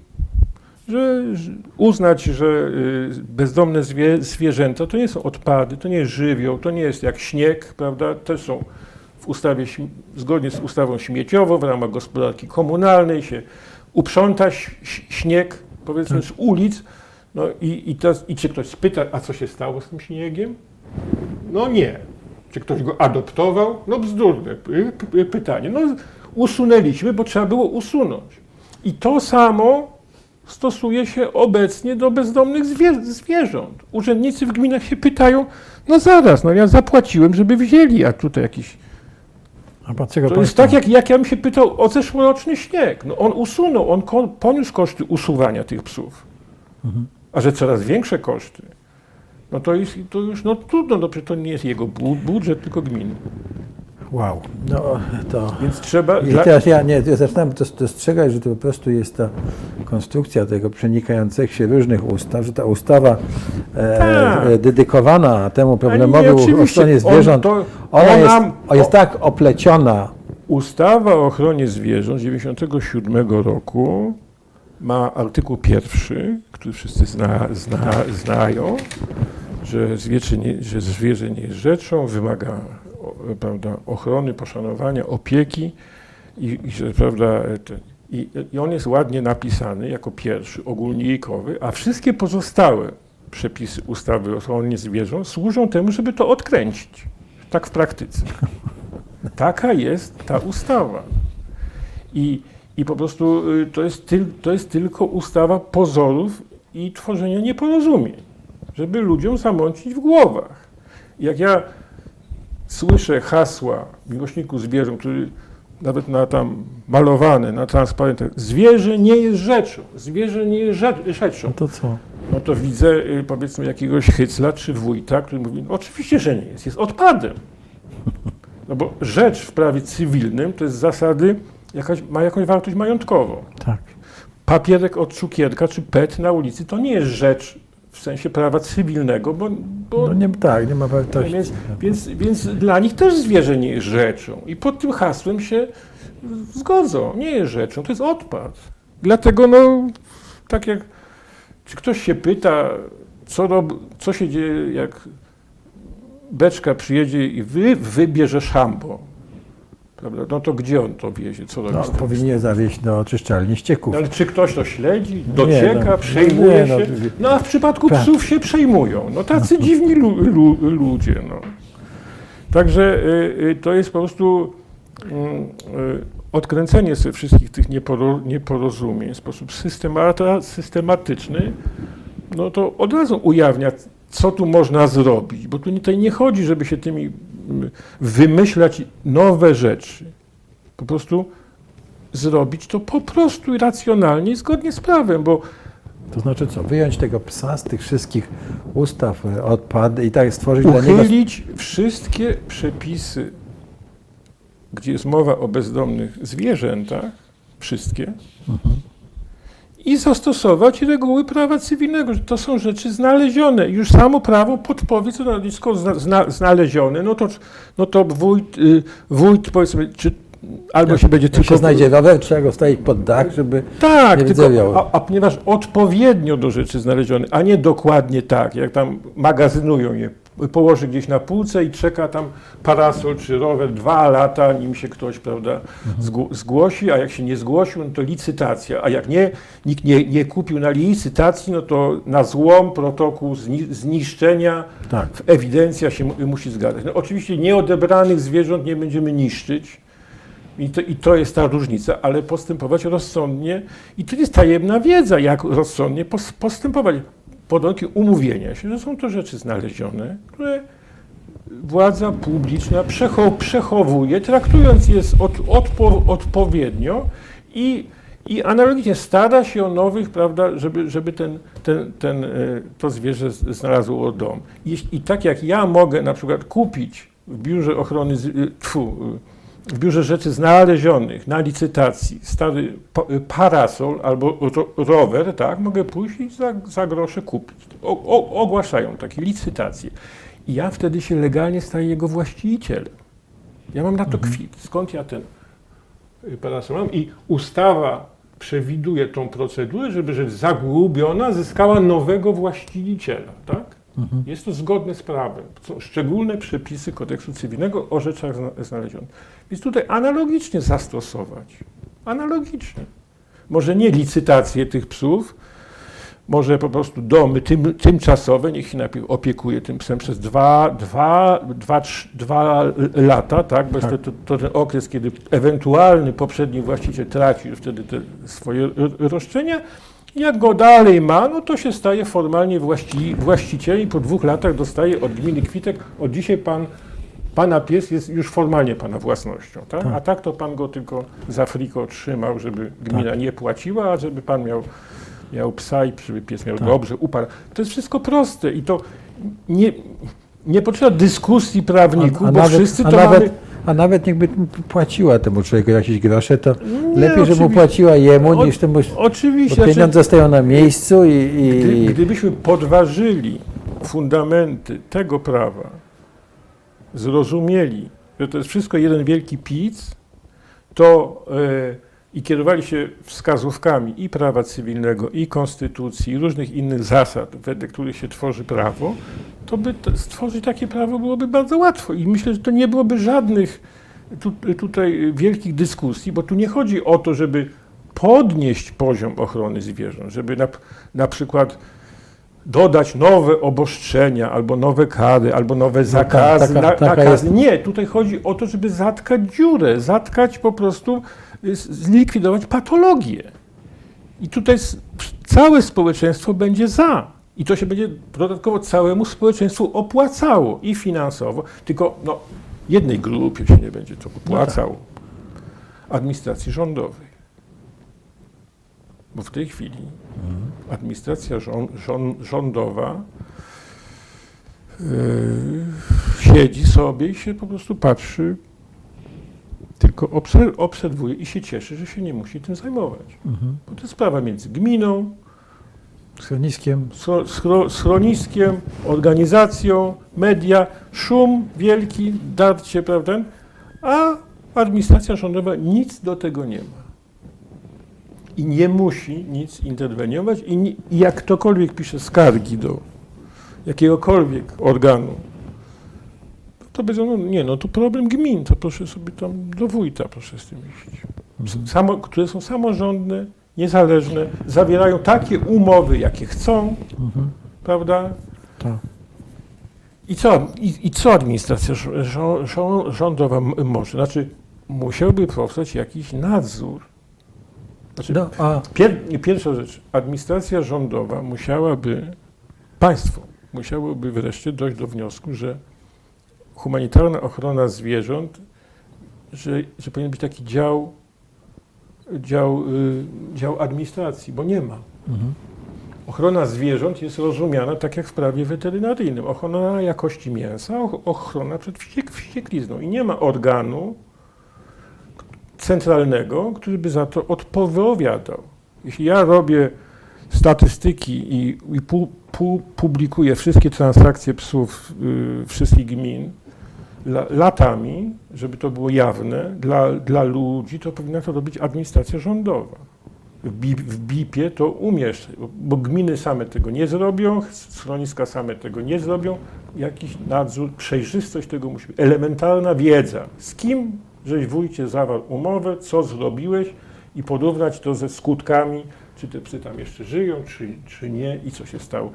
że, że uznać, że bezdomne zwie, zwierzęta to nie są odpady, to nie jest żywioł, to nie jest jak śnieg, prawda, też są w ustawie, zgodnie z ustawą śmieciową, w ramach gospodarki komunalnej się uprząta śnieg, powiedzmy, z ulic, no i, i, teraz, i czy ktoś spyta, a co się stało z tym śniegiem? No nie. Czy ktoś go adoptował? No bzdurne pytanie. No usunęliśmy, bo trzeba było usunąć. I to samo stosuje się obecnie do bezdomnych zwier- zwierząt. Urzędnicy w gminach się pytają, no zaraz, no ja zapłaciłem, żeby wzięli, a tutaj jakiś... A pan czego To pan jest tak, jak, jak ja bym się pytał o zeszłoroczny śnieg. No on usunął, on ko- poniósł koszty usuwania tych psów. Mhm. A że coraz większe koszty, no to, jest, to już no trudno, no przecież to nie jest jego bu- budżet, tylko gminy. Wow, no to... Więc trzeba... I Dla... teraz ja, nie, ja zaczynam dostrzegać, że to po prostu jest ta konstrukcja tego przenikających się różnych ustaw, że ta ustawa e, Tak. e, dedykowana temu problemowi nie, o oczywiście. ochronie zwierząt, On to- ona, ona- jest, o, jest tak opleciona. Ustawa o ochronie zwierząt z dziewięćdziesiątego siódmego roku ma artykuł pierwszy, który wszyscy zna, zna, znają, że zwierzę, nie, że zwierzę nie jest rzeczą, wymaga o, prawda, ochrony, poszanowania, opieki i, i że prawda, te, i, i on jest ładnie napisany jako pierwszy, ogólnikowy, a wszystkie pozostałe przepisy ustawy o ochronie zwierząt służą temu, żeby to odkręcić. Tak w praktyce. Taka jest ta ustawa. I, i po prostu y, to jest, tyl, to jest tylko ustawa pozorów i tworzenia nieporozumień, żeby ludziom zamącić w głowach. Jak ja słyszę hasła miłośników zwierząt, który nawet na tam malowane, na transparentach, zwierzę nie jest rzeczą, zwierzę nie jest rzeczą. No to co? No to widzę y, powiedzmy jakiegoś hycla czy wójta, który mówi, no oczywiście, że nie jest, jest odpadem. No bo rzecz w prawie cywilnym to jest z zasady, jakaś, ma jakąś wartość majątkową. Tak. Papierek od cukierka czy pet na ulicy to nie jest rzecz w sensie prawa cywilnego, bo... bo No nie, tak, nie ma wartości. więc, więc, więc dla nich też zwierzę nie jest rzeczą. I pod tym hasłem się zgodzą. Nie jest rzeczą, to jest odpad. Dlatego no, tak jak, czy ktoś się pyta, co, rob, co się dzieje, jak beczka przyjedzie i wy, wybierze szambo. prawda? No to gdzie on to wiezie? Co robi? No, powinien zawieźć do oczyszczalni ścieków. No, ale czy ktoś to śledzi, docieka, Nie, no, przejmuje nie, no, się? No a w przypadku tak. psów się przejmują. No tacy dziwni lu, lu, ludzie. No. Także y, y, to jest po prostu y, y, odkręcenie sobie wszystkich tych nieporo, nieporozumień w sposób systemata, systematyczny, no to od razu ujawnia, co tu można zrobić, bo tu tutaj nie chodzi, żeby się tymi wymyślać nowe rzeczy. Po prostu zrobić to po prostu racjonalnie i zgodnie z prawem, bo To znaczy co? Wyjąć tego psa z tych wszystkich ustaw, odpady i tak stworzyć dla niego... uchylić wszystkie przepisy, gdzie jest mowa o bezdomnych zwierzętach, wszystkie, Mhm. i zastosować reguły prawa cywilnego, że to są rzeczy znalezione. Już samo prawo podpowie, co na skoro zna, zna, znalezione, no to, no to wójt, y, wójt powiedzmy, czy albo Jak, się będzie jak tylko... się znajdzie rower, trzeba go stawić pod dach, żeby Tak, nie tylko, wydzewiał. a, a ponieważ odpowiednio do rzeczy znalezione, a nie dokładnie tak, jak tam magazynują je, położy gdzieś na półce i czeka tam parasol czy rower dwa lata, nim się ktoś, prawda, zgł- zgłosi, a jak się nie zgłosił, no to licytacja, a jak nie, nikt nie, nie kupił na licytacji, no to na złom protokół zni- zniszczenia, Tak. ewidencja się mu- musi zgadzać. No, oczywiście nieodebranych zwierząt nie będziemy niszczyć, I to, I to jest ta różnica, ale postępować rozsądnie. I to jest tajemna wiedza, jak rozsądnie pos, postępować. Pod warunkiem umówienia się, że są to rzeczy znalezione, które władza publiczna przecho, przechowuje, traktując je od, odpo, odpowiednio i, i analogicznie stara się o nowych, prawda, żeby, żeby ten, ten, ten, to zwierzę znalazło dom. I, I tak jak ja mogę na przykład kupić w biurze ochrony, tfu, w biurze rzeczy znalezionych na licytacji stary parasol albo rower, tak, mogę pójść i za, za grosze kupić. O, o, ogłaszają takie licytacje. I ja wtedy się legalnie staję jego właścicielem. Ja mam na to kwit. Skąd ja ten parasol mam? I ustawa przewiduje tą procedurę, żeby rzecz zagubiona zyskała nowego właściciela, tak? Mhm. Jest to zgodne z prawem. Są szczególne przepisy kodeksu cywilnego o rzeczach znalezionych. Więc tutaj analogicznie zastosować. Analogicznie. Może nie licytację tych psów, może po prostu domy tym, tymczasowe, niech się najpierw opiekuje tym psem przez dwa, dwa, dwa, trz, dwa lata, tak? Bo tak. To, to, to ten okres, kiedy ewentualny poprzedni właściciel traci już wtedy te swoje roszczenia. Jak go dalej ma, no to się staje formalnie właści, właścicielem i po dwóch latach dostaje od gminy kwitek. Od dzisiaj pan, pana pies jest już formalnie pana własnością, tak? Tak. A tak to pan go tylko za friko trzymał, żeby gmina tak. nie płaciła, a żeby pan miał, miał psa i żeby pies miał tak. dobrze, uparł. To jest wszystko proste i to nie, nie potrzeba dyskusji prawników, a, a bo nawet, wszyscy to nawet... mamy... A nawet jakby płaciła temu człowiekowi jakieś grosze, to nie, lepiej, żeby mu płaciła jemu, o, niż temu, oczywiście, bo pieniądze znaczy, stoją na miejscu i... i... Gdy, gdybyśmy podważyli fundamenty tego prawa, zrozumieli, że to jest wszystko jeden wielki pic, to yy, i kierowali się wskazówkami i prawa cywilnego, i konstytucji, i różnych innych zasad, wedle których się tworzy prawo, to by to, stworzyć takie prawo byłoby bardzo łatwo. I myślę, że to nie byłoby żadnych tu, tutaj wielkich dyskusji, bo tu nie chodzi o to, żeby podnieść poziom ochrony zwierząt, żeby na, na przykład dodać nowe obostrzenia, albo nowe kary, albo nowe zakazy, taka, taka, taka nakazy. Nie, tutaj chodzi o to, żeby zatkać dziurę, zatkać po prostu, zlikwidować patologię. I tutaj całe społeczeństwo będzie za. I to się będzie dodatkowo całemu społeczeństwu opłacało i finansowo, tylko no, jednej grupie się nie będzie to opłacało. Administracji rządowej. Bo w tej chwili administracja rząd, rząd, rządowa yy, siedzi sobie i się po prostu patrzy, tylko obserwuje i się cieszy, że się nie musi tym zajmować. Mhm. Bo to jest sprawa między gminą, schroniskiem, schro, schroniskiem, organizacją, media, szum wielki, darcie, prawda? A administracja rządowa nic do tego nie ma. I nie musi nic interweniować i, nie, i jak ktokolwiek pisze skargi do jakiegokolwiek organu, to będzie, no nie, no to problem gmin, to proszę sobie tam do wójta, proszę z tym iść. Samo, które są samorządne, niezależne, zawierają takie umowy, jakie chcą, Mhm. prawda? Tak. I co, i, i co administracja żo- żo- rządowa m- może? Znaczy, musiałby powstać jakiś nadzór. Znaczy, No, a pier- pierwsza rzecz, administracja rządowa musiałaby, państwo musiałoby wreszcie dojść do wniosku, że humanitarna ochrona zwierząt, że, że powinien być taki dział, dział, y, dział administracji, bo nie ma. mhm. Ochrona zwierząt jest rozumiana tak jak w prawie weterynaryjnym. Ochrona jakości mięsa, och- ochrona przed wściek- wścieklizną. I nie ma organu centralnego, który by za to odpowiadał. Jeśli ja robię statystyki i, i pu, pu, publikuję wszystkie transakcje psów y, wszystkich gmin la, latami, żeby to było jawne dla, dla ludzi, to powinna to robić administracja rządowa. W, bi, w B I P-ie to umiesz, bo, bo gminy same tego nie zrobią, schroniska same tego nie zrobią. Jakiś nadzór, przejrzystość tego musi być. Elementarna wiedza. Z kim żeś wójcie zawarł umowę, co zrobiłeś i porównać to ze skutkami, czy te psy tam jeszcze żyją, czy, czy nie i co się stało.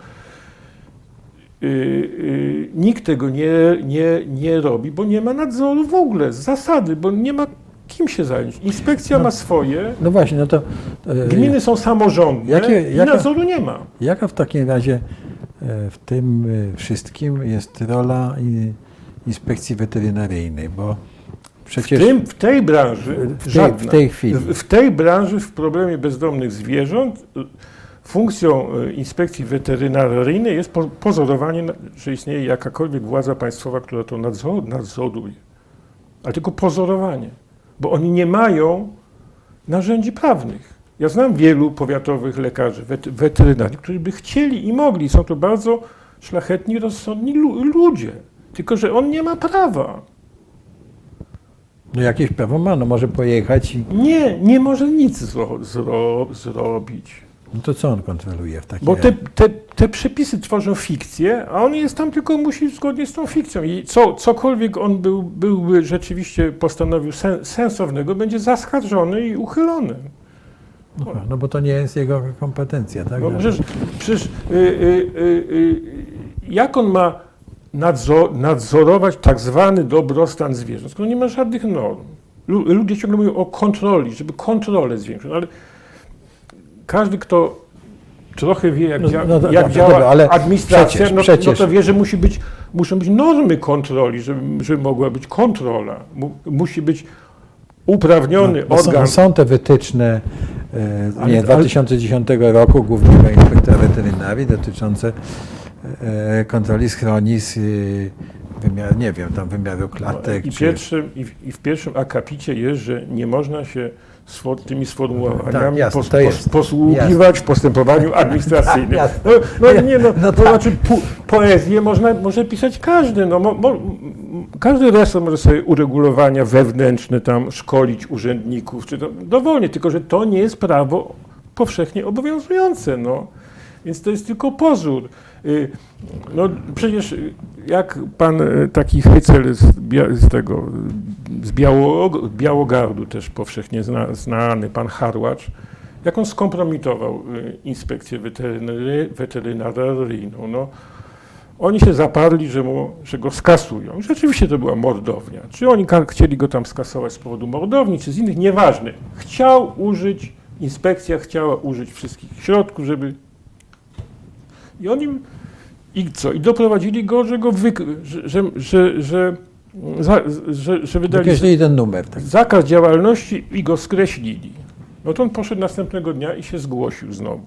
Yy, yy, nikt tego nie, nie, nie robi, bo nie ma nadzoru w ogóle, z zasady, bo nie ma kim się zająć. Inspekcja No. ma swoje, No właśnie, no to e, gminy są samorządne Jakie- i jaka- nadzoru nie ma. jaka w takim razie e, w tym e, wszystkim jest rola i, inspekcji weterynaryjnej, bo przecież W, tym, w tej branży w tej, żadna. w tej chwili. W, w tej branży, w problemie bezdomnych zwierząt, y, funkcją y, inspekcji weterynaryjnej jest po, pozorowanie, na- że istnieje jakakolwiek władza państwowa, która to nadzor, nadzoruje. Ale tylko pozorowanie, bo oni nie mają narzędzi prawnych. Ja znam wielu powiatowych lekarzy wet, weterynarii, którzy by chcieli i mogli. Są to bardzo szlachetni, rozsądni lu, ludzie. Tylko że on nie ma prawa. No jakieś prawo ma, no może pojechać i Nie, nie może nic zro, zro, zrobić. no to co on kontroluje w takim Bo te, razie? te, te przepisy tworzą fikcję, a on jest tam tylko musi zgodnie z tą fikcją. I co, cokolwiek on był, byłby rzeczywiście postanowił sen, sensownego, będzie zaskarżony i uchylony. No, no bo to nie jest jego kompetencja, tak? No przecież, przecież y, y, y, y, jak on ma nadzor, nadzorować tak zwany dobrostan zwierząt, skoro nie ma żadnych norm? Lu, ludzie ciągle mówią o kontroli, żeby kontrolę zwiększyć, ale każdy, kto trochę wie, jak, No, dzia, no do- jak dobra, działa dobra, ale administracja, przecież, no, przecież. no to wie, że musi być, muszą być normy kontroli, żeby, żeby mogła być kontrola. Mu, musi być uprawniony No, organ. są, są te wytyczne e, Ale- nie, ale- dwa tysiące dziesiątego roku Głównego Inspektora Weterynarii dotyczące e, kontroli schronisk, e, wymiar, nie wiem, tam wymiaru klatek. I, czy- pierwszym, i, w, I w pierwszym akapicie jest, że nie można się swo, tymi Tak, sformułowaniami jasne, pos, to jest. pos, posługiwać w postępowaniu administracyjnym. Jasne. No, no nie, no, No to tak. znaczy po, poezję można, może pisać każdy. No, mo, mo, każdy resort może sobie uregulowania wewnętrzne tam szkolić urzędników, czy to dowolnie, tylko że to nie jest prawo powszechnie obowiązujące. No. Więc to jest tylko pozór. Y, No przecież y, jak pan y, taki Hycel z, Bia- z tego, y, z Biało, Białogardu też powszechnie zna, znany, pan Harłacz, jak on skompromitował y, inspekcję weterynary, weterynaryjną. No, oni się zaparli, że, mu, że go skasują. Rzeczywiście to była mordownia. Czy oni ka- chcieli go tam skasować z powodu mordowni, czy z innych, nieważne. Chciał użyć, inspekcja chciała użyć wszystkich środków, żeby... I oni... I co? I doprowadzili go, że go wy... że, że, że, że, za, że, że wydali Wykreślili ten numer. Tak. zakaz działalności i go skreślili. No to on poszedł następnego dnia i się zgłosił znowu.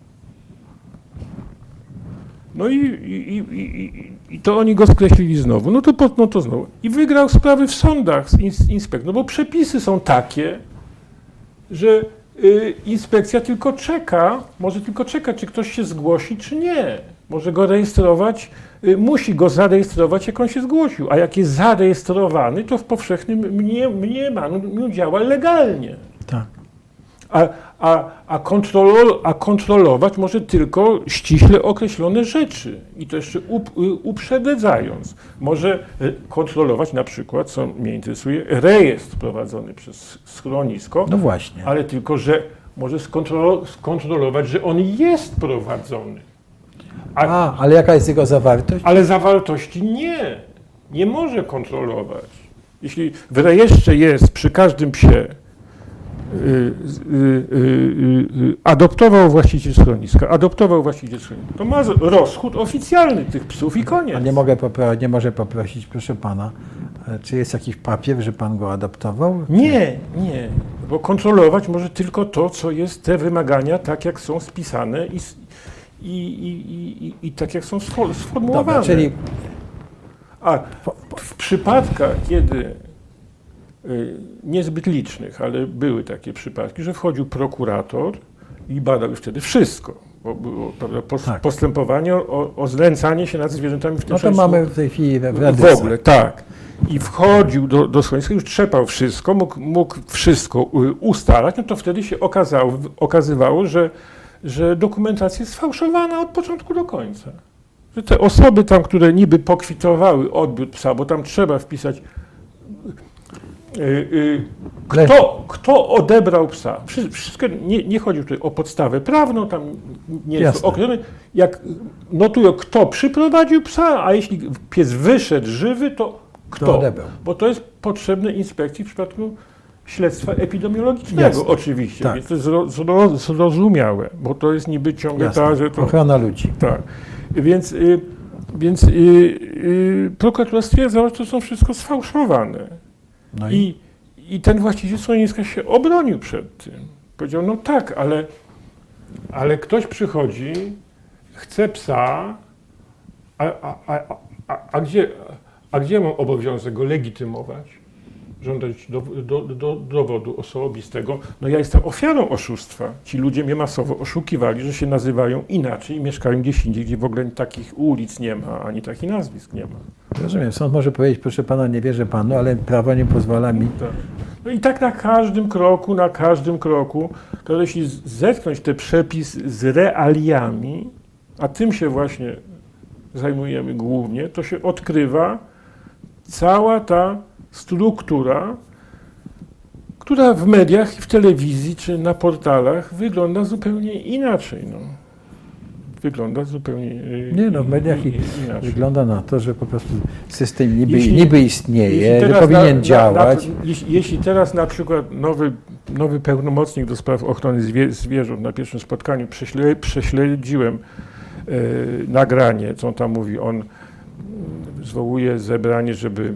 No i, i, i, i, i to oni go skreślili znowu. No to, po- no to znowu. I wygrał sprawy w sądach z ins- inspekt. No bo przepisy są takie, że y, inspekcja tylko czeka, może tylko czeka, czy ktoś się zgłosi, czy nie. Może go rejestrować, y, musi go zarejestrować, jak on się zgłosił. A jak jest zarejestrowany, to w powszechnym mnie, mniemaniu działa legalnie. Tak. A, a, a, kontrolo, a kontrolować może tylko ściśle określone rzeczy i to jeszcze up, uprzedzając. Może kontrolować na przykład, co mnie interesuje, rejestr prowadzony przez schronisko, No właśnie. ale tylko, że może skontrolo, skontrolować, że on jest prowadzony. A, A, ale jaka jest jego zawartość? ale zawartości nie, nie może kontrolować. Jeśli w rejestrze jest przy każdym psie y, y, y, y, adoptował właściciel schroniska, adoptował właściciel schroniska, to ma rozchód oficjalny tych psów i koniec. A nie, mogę popro- nie może poprosić, proszę pana, czy jest jakiś papier, że pan go adoptował? Nie, nie, bo kontrolować może tylko to, co jest te wymagania, tak jak są spisane i, i, i, i, i tak jak są sformułowane. Dobra, czyli A w przypadkach, kiedy y, niezbyt licznych, ale były takie przypadki, że wchodził prokurator i badał już wtedy wszystko, bo było prawda, pos, Tak. postępowanie o, o znęcanie się nad zwierzętami w tym no to sensu, mamy w tej chwili w, w ogóle, tak. I wchodził do, do schroniska, już trzepał wszystko, mógł, mógł wszystko ustalać, no to wtedy się okazało, okazywało, że, że dokumentacja jest sfałszowana od początku do końca. Że te osoby tam, które niby pokwitowały odbiór psa, bo tam trzeba wpisać, yy, yy, kto, kto odebrał psa. Wszystko, nie, nie chodzi tutaj o podstawę prawną, tam nie jest Jasne. określone. Jak notują, kto przyprowadził psa, a jeśli pies wyszedł żywy, to kto? Kto odebrał. Bo to jest potrzebne inspekcji w przypadku śledztwa epidemiologicznego, Jasne. oczywiście, Tak. więc to jest zro, zro, zrozumiałe, bo to jest niby ciągle Jasne. ta, że to... Ochrona ludzi. Tak. Więc, y, więc y, y, prokuratura stwierdzała, że to są wszystko sfałszowane. No i, I, I ten właściciel schroniska się obronił przed tym. Powiedział, no tak, ale, ale ktoś przychodzi, chce psa, a, a, a, a, a, gdzie, a gdzie mam obowiązek go legitymować? Żądać do, do, do dowodu osobistego. No ja jestem ofiarą oszustwa. Ci ludzie mnie masowo oszukiwali, że się nazywają inaczej i mieszkają gdzieś indziej, gdzie w ogóle takich ulic nie ma, ani takich nazwisk nie ma. rozumiem, sąd może powiedzieć, proszę pana, nie wierzę panu, ale prawo nie pozwala mi. Tak. No i tak na każdym kroku, na każdym kroku, to jeśli zetknąć ten przepis z realiami, a tym się właśnie zajmujemy głównie, to się odkrywa cała ta struktura, która w mediach, w telewizji czy na portalach wygląda zupełnie inaczej. No. Wygląda zupełnie yy, Nie no, w mediach i, inaczej. wygląda na to, że po prostu system niby, Jeśli- niby istnieje, Jeśli że teraz powinien na- działać. Na, na, jeśli, jeśli teraz na przykład nowy, nowy pełnomocnik do spraw ochrony zwie, zwierząt na pierwszym spotkaniu prześle, prześledziłem e, nagranie, co on tam mówi, on mm, zwołuje zebranie, żeby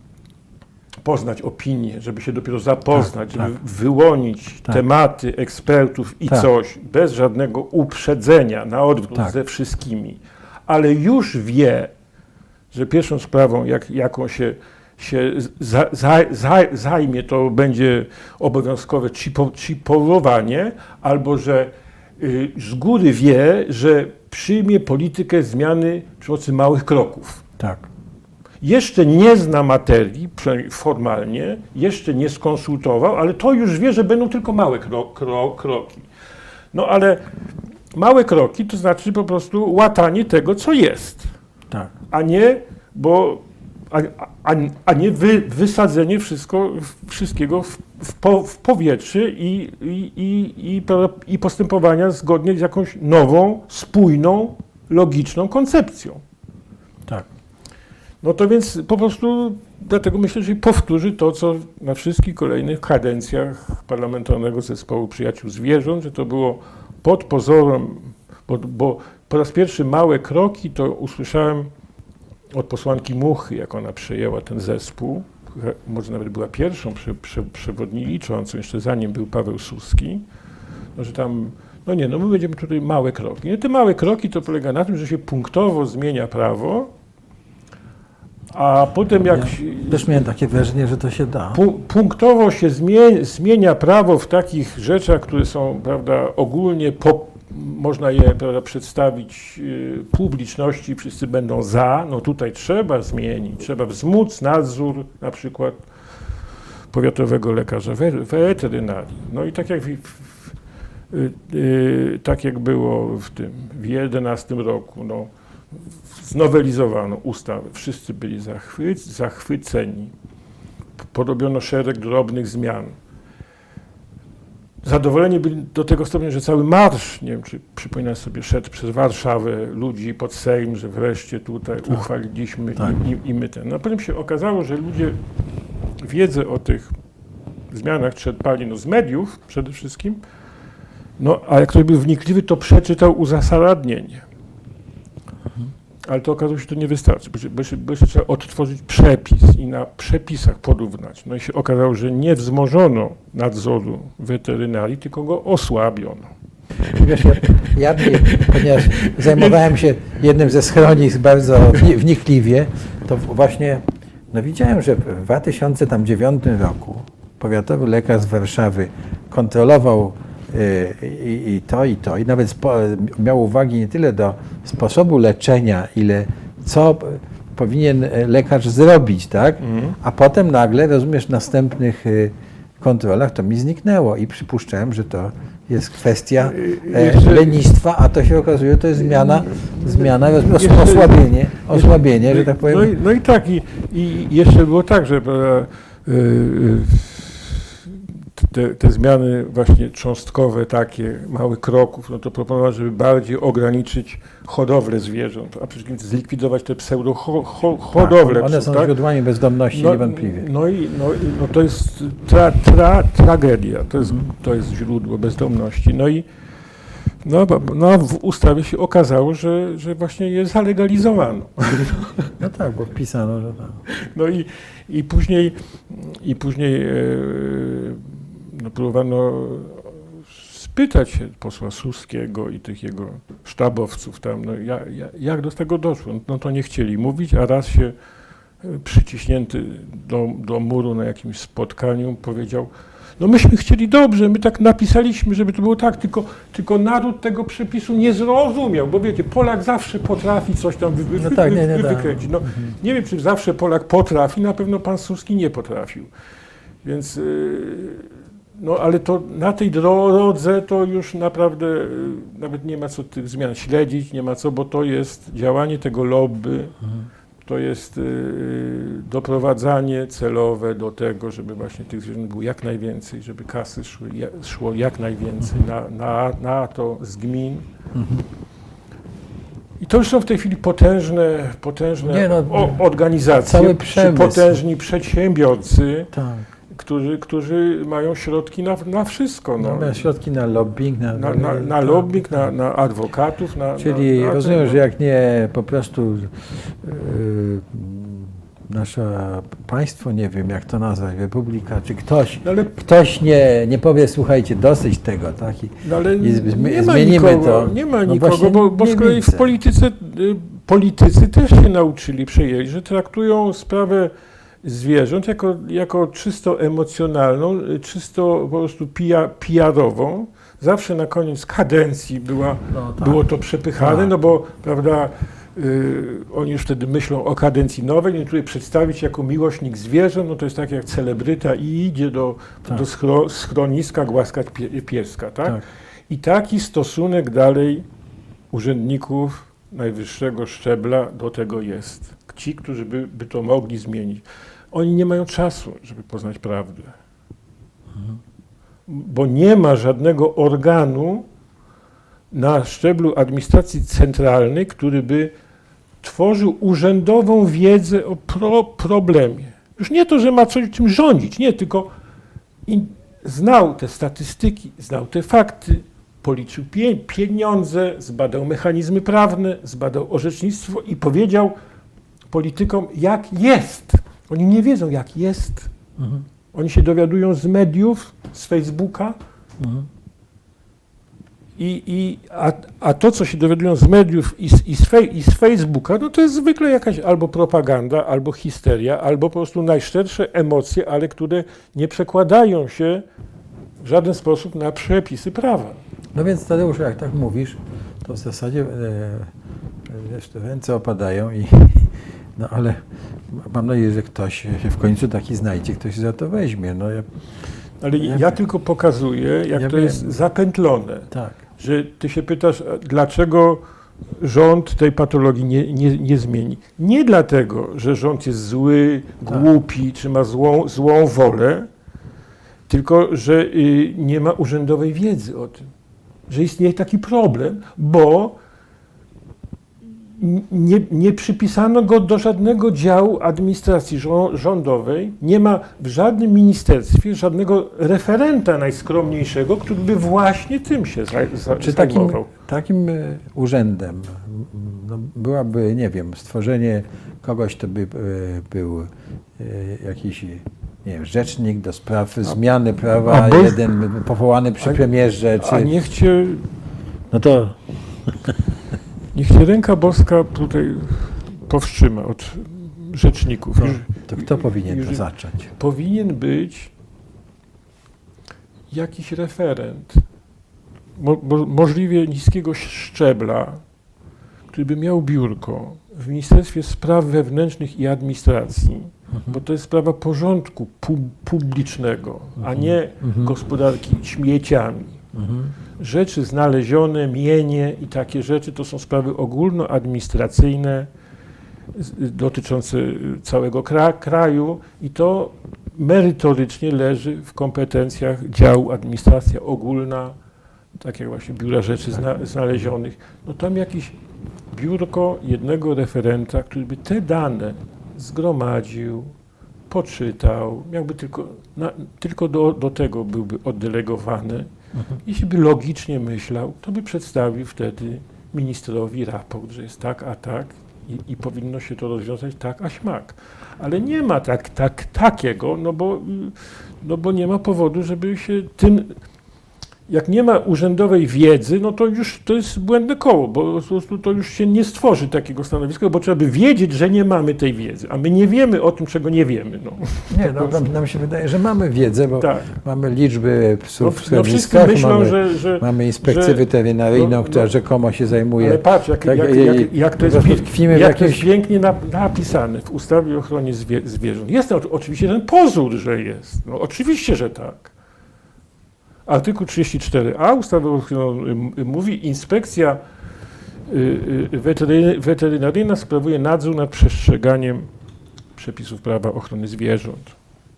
poznać opinię, żeby się dopiero zapoznać, Tak, żeby tak. wyłonić Tak. tematy ekspertów i Tak. coś, bez żadnego uprzedzenia, na odwrót Tak. ze wszystkimi, ale już wie, że pierwszą sprawą, jak, jaką się, się za, za, za, zajmie, to będzie obowiązkowe chipo, chipowanie, albo że y, z góry wie, że przyjmie politykę zmiany przy pomocy małych kroków. Tak. Jeszcze nie zna materii, przynajmniej formalnie, jeszcze nie skonsultował, ale to już wie, że będą tylko małe kro, kro, kroki. No ale małe kroki to znaczy po prostu łatanie tego, co jest, Tak. a nie, bo, a, a, a nie wy, wysadzenie wszystko, wszystkiego w, w, po, w powietrze i, i, i, i, i postępowania zgodnie z jakąś nową, spójną, logiczną koncepcją. Tak. No to więc po prostu dlatego myślę, że powtórzy to, co na wszystkich kolejnych kadencjach Parlamentarnego Zespołu Przyjaciół Zwierząt, że to było pod pozorem, bo, bo po raz pierwszy małe kroki to usłyszałem od posłanki Muchy, jak ona przejęła ten zespół, może nawet była pierwszą prze, prze, przewodniczącą, jeszcze zanim był Paweł Suski, no, że tam, no nie, no my będziemy tutaj małe kroki. No, te małe kroki to polega na tym, że się punktowo zmienia prawo, a potem jak... Ja się- też miałem takie wrażenie, że to się da. Pu- punktowo się zmienia, zmienia prawo w takich rzeczach, które są, prawda, ogólnie po, można je, prawda, przedstawić y, publiczności, wszyscy będą za, no tutaj trzeba zmienić, trzeba wzmóc nadzór na przykład powiatowego lekarza we- weterynarii. No i tak jak w, w, y, y, tak jak było w tym, w jedenastym roku, no, znowelizowano ustawę, wszyscy byli zachwy, zachwyceni, porobiono szereg drobnych zmian. Zadowoleni byli do tego stopnia, że cały marsz, nie wiem, czy przypominam sobie, szedł przez Warszawę ludzi pod Sejm, że wreszcie tutaj tak. uchwaliliśmy tak. i, i my ten. No, a potem się okazało, że ludzie wiedzę o tych zmianach czerpali no, z mediów przede wszystkim, no, a jak ktoś był wnikliwy, to przeczytał uzasadnienie. Mhm. Ale to okazało się, że to nie wystarczy, bo się, bo się, bo się trzeba odtworzyć przepis i na przepisach porównać. No i się okazało, że nie wzmożono nadzoru weterynarii, tylko go osłabiono. Wiesz, ja, ja ponieważ zajmowałem się jednym ze schronisk bardzo wnikliwie, to właśnie no widziałem, że w dwa tysiące dziewiątym roku powiatowy lekarz z Warszawy kontrolował I, i to, i to. I nawet spo, miał uwagi nie tyle do sposobu leczenia, ile co powinien lekarz zrobić, tak? Mm. A potem nagle, rozumiesz, w następnych kontrolach to mi zniknęło i przypuszczałem, że to jest kwestia e, lenistwa, a to się okazuje, to jest zmiana, zmiana jeszcze, osłabienie, osłabienie, no, że tak powiem. No i, no i tak, i, i jeszcze było tak, że yy, yy, Te, te zmiany właśnie cząstkowe, takie, małych kroków, no to proponował, żeby bardziej ograniczyć hodowlę zwierząt, a przede wszystkim zlikwidować te pseudo-hodowle. Tak, one są tak? źródłami bezdomności no, niewątpliwie. No i no, no to jest tra, tra, tragedia, to jest, mm. to jest źródło bezdomności. No i no, no, w ustawie się okazało, że, że właśnie je zalegalizowano. No tak, bo wpisano, że tak. No i, i później, i później e, no, próbowano spytać się posła Suskiego i tych jego sztabowców tam, no, ja, ja, jak do tego doszło. No to nie chcieli mówić, a raz się przyciśnięty do, do muru na jakimś spotkaniu powiedział, no myśmy chcieli dobrze, my tak napisaliśmy, żeby to było tak, tylko, tylko naród tego przepisu nie zrozumiał, bo wiecie, Polak zawsze potrafi coś tam wy, wy, no tak, nie, nie, wy, wykręcić. No, mhm. Nie wiem, czy zawsze Polak potrafi, na pewno pan Suski nie potrafił. Więc, no ale to na tej drodze to już naprawdę nawet nie ma co tych zmian śledzić, nie ma co, bo to jest działanie tego lobby, mhm. To jest y, doprowadzanie celowe do tego, żeby właśnie tych zwierząt było jak najwięcej, żeby kasy szły, szło jak najwięcej na, na, na to z gmin. Mhm. I to już są w tej chwili potężne, potężne Nie, no, o, organizacje, cały przemysł. potężni przedsiębiorcy, tak. którzy, którzy mają środki na, na wszystko. No. Mają środki na lobbying, na, na, na, na lobbying, na, na adwokatów. Na, Czyli na, na rozumiem, ten, że jak nie po prostu yy, nasze państwo, nie wiem jak to nazwać, republika, czy ktoś, no ale, ktoś nie, nie powie, słuchajcie, dosyć tego, tak? I, no ale i z, nie zmienimy ma nikogo, to. Nie ma no nikogo, bo, bo z kolei w polityce, politycy też się nauczyli, przejęli, że traktują sprawę zwierząt jako, jako czysto emocjonalną, czysto po prostu P R-ową. Zawsze na koniec kadencji była, no, tak. było to przepychane, tak. no bo prawda, y, oni już wtedy myślą o kadencji nowej, nie tutaj przedstawić jako miłośnik zwierząt, no to jest tak jak celebryta i idzie do, tak. do schro, schroniska głaskać pie, pieska, tak? tak? I taki stosunek dalej urzędników najwyższego szczebla do tego jest. Ci, którzy by, by to mogli zmienić. Oni nie mają czasu, żeby poznać prawdę. Mhm. Bo nie ma żadnego organu na szczeblu administracji centralnej, który by tworzył urzędową wiedzę o pro problemie. Już nie to, że ma coś czym rządzić, nie, tylko in, znał te statystyki, znał te fakty, policzył pie pieniądze, zbadał mechanizmy prawne, zbadał orzecznictwo i powiedział politykom, jak jest. Oni nie wiedzą, jak jest. Mhm. Oni się dowiadują z mediów, z Facebooka. Mhm. I, i, a, a to, co się dowiadują z mediów i z, i, z fej, i z Facebooka, no to jest zwykle jakaś albo propaganda, albo histeria, albo po prostu najszczersze emocje, ale które nie przekładają się w żaden sposób na przepisy prawa. No więc Tadeusz, jak tak mówisz, to w zasadzie e, wiesz, te ręce opadają i no ale mam nadzieję, że ktoś się w końcu taki znajdzie, ktoś się za to weźmie. No, ja, Ale ja, ja tylko pokazuję, jak ja to wiem. jest zapętlone. Tak. Że ty się pytasz, dlaczego rząd tej patologii nie, nie, nie zmieni. Nie dlatego, że rząd jest zły, Tak. głupi, czy ma złą, złą wolę, tylko że y, nie ma urzędowej wiedzy o tym, że istnieje taki problem, bo nie, nie przypisano go do żadnego działu administracji żo- rządowej, nie ma w żadnym ministerstwie żadnego referenta najskromniejszego, który by właśnie tym się za, za, Czy takim, zajmował. takim e, urzędem no, byłaby, nie wiem, stworzenie kogoś, kto by e, był e, jakiś, nie wiem, rzecznik do spraw zmiany prawa, a bo- jeden powołany przy a- premierze, czy... A niech cię, No to niech cię ręka boska tutaj powstrzyma od rzeczników. No, Już- to kto powinien już- to zacząć? Powinien być jakiś referent, mo, mo, możliwie niskiego szczebla, który by miał biurko w Ministerstwie Spraw Wewnętrznych i Administracji, bo to jest sprawa porządku pu, publicznego, a nie Mhm. gospodarki śmieciami. Mhm. Rzeczy znalezione, mienie i takie rzeczy to są sprawy ogólnoadministracyjne z- dotyczące całego kra, kraju i to merytorycznie leży w kompetencjach działu administracja ogólna, tak jak właśnie biura rzeczy zna, znalezionych. No tam jakieś biurko jednego referenta, który by te dane zgromadził, poczytał, jakby tylko, na, tylko do, do tego byłby oddelegowany. Mhm. Jeśli by logicznie myślał, to by przedstawił wtedy ministrowi raport, że jest tak, a tak i, i powinno się to rozwiązać tak, a śmak. Ale nie ma tak, tak, takiego, no bo, no bo nie ma powodu, żeby się tym... Jak nie ma urzędowej wiedzy, no to już to jest błędne koło, bo po prostu to już się nie stworzy takiego stanowiska, bo trzeba by wiedzieć, że nie mamy tej wiedzy, a my nie wiemy o tym, czego nie wiemy. No. Nie, no, nam, nam się wydaje, że mamy wiedzę, bo Tak. mamy liczby psów w No, no wszyscy schroniskach, myślą, mamy, że, że... mamy inspekcję że- weterynaryjną, no, która no. rzekomo się zajmuje. Ale patrz, jak, Tak, jak, i- jak, jak, to, jest, po prostu pie- tkwimy w jak to jest jakimś- pięknie nap- napisane w ustawie o ochronie zwie, zwierząt. Jest to oczywiście ten pozór, że jest. No, oczywiście, że tak. Artykuł trzydzieści cztery a ustawy o ochronie mówi, inspekcja y, y, wetery, weterynaryjna sprawuje nadzór nad przestrzeganiem przepisów prawa ochrony zwierząt.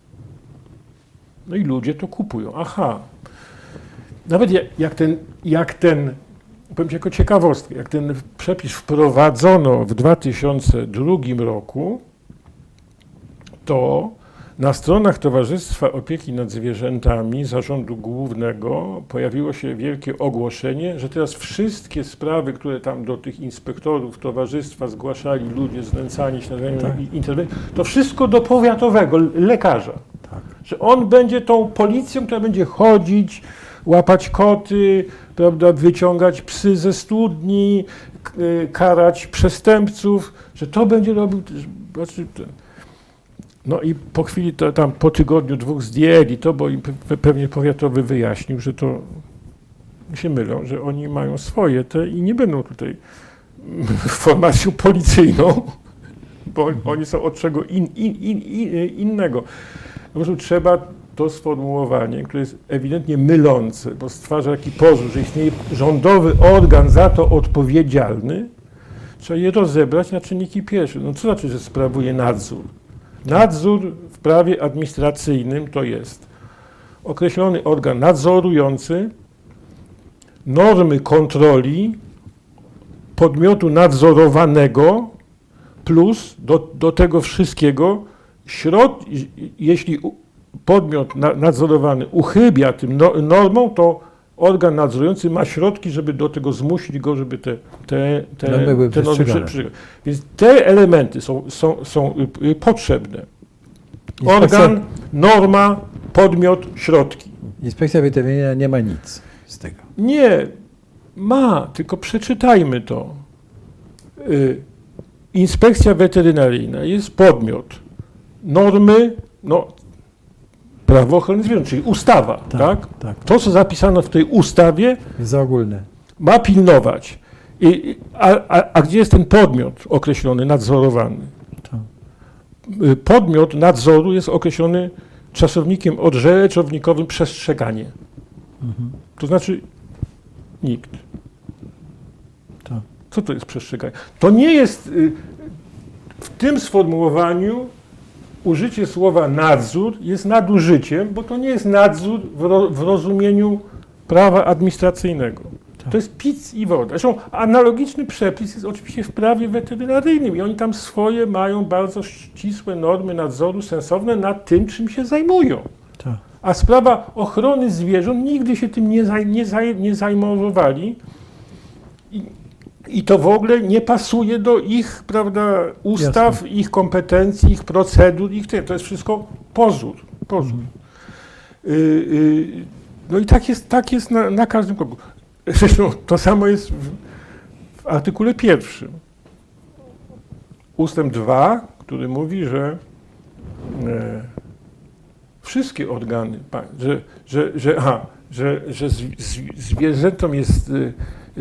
No i ludzie to kupują. Aha. Nawet jak, jak ten, jak ten, powiem ci jako ciekawostkę, jak ten przepis wprowadzono w dwa tysiące drugim roku, to na stronach Towarzystwa Opieki nad Zwierzętami Zarządu Głównego pojawiło się wielkie ogłoszenie, że teraz wszystkie sprawy, które tam do tych inspektorów towarzystwa zgłaszali ludzie znęcani się nad Tak. interwencją, to wszystko do powiatowego lekarza. Tak. Że on będzie tą policją, która będzie chodzić, łapać koty, prawda, wyciągać psy ze studni, k- y, karać przestępców, że to będzie robił. Znaczy, ten. No i po chwili, to, tam po tygodniu, dwóch zdjęli to, bo im pe- pewnie powiatowy wyjaśnił, że to się mylą, że oni mają swoje te i nie będą tutaj formacją policyjną, bo oni są od czego in, in, in, in, innego. Po prostu trzeba to sformułowanie, które jest ewidentnie mylące, bo stwarza taki pozór, że istnieje rządowy organ za to odpowiedzialny, trzeba je rozebrać na czynniki pierwsze. No co znaczy, że sprawuje nadzór? Nadzór w prawie administracyjnym to jest określony organ nadzorujący, normy kontroli podmiotu nadzorowanego plus do, do tego wszystkiego środ, jeśli u- podmiot na, nadzorowany uchybia tym no, normom, to organ nadzorujący ma środki, żeby do tego zmusić go, żeby te, te, te, Normy były te normy przestrzegane. przestrzegać. Więc te elementy są, są, są y, y, potrzebne. Inspekcja- Organ, norma, podmiot, środki. Inspekcja weterynaryjna nie ma nic z tego. Nie, ma, tylko przeczytajmy to. Y, Inspekcja weterynaryjna jest podmiot. Normy, no, prawo ochrony zwierząt, czyli ustawa, tak? Tak, tak. To, co zapisano w tej ustawie, Jest za ogólne. ma pilnować. I, i- a, a, a gdzie jest ten podmiot określony, nadzorowany? To. Y, Podmiot nadzoru jest określony czasownikiem odrzeczownikowym przestrzeganie. Mhm. To znaczy nikt. To. Co to jest przestrzeganie? To nie jest y, w tym sformułowaniu użycie słowa nadzór jest nadużyciem, bo to nie jest nadzór w, ro, w rozumieniu prawa administracyjnego. Tak. To jest pic i woda. Zresztą analogiczny przepis jest oczywiście w prawie weterynaryjnym i oni tam swoje mają bardzo ścisłe normy nadzoru sensowne nad tym, czym się zajmują. To. A sprawa ochrony zwierząt nigdy się tym nie, zaj, nie, zaj, nie zajmowali i, i to w ogóle nie pasuje do ich, prawda, ustaw, Jasne. ich kompetencji, ich procedur, ich tym. To jest wszystko pozór. pozór. Mhm. Y, y, no i tak jest, tak jest na, na każdym kroku. Zresztą to samo jest w, w artykule pierwszym. Ustęp dwa, który mówi, że e, wszystkie organy, że, że, że, aha, że, że z, z, zwierzętom jest, y, y,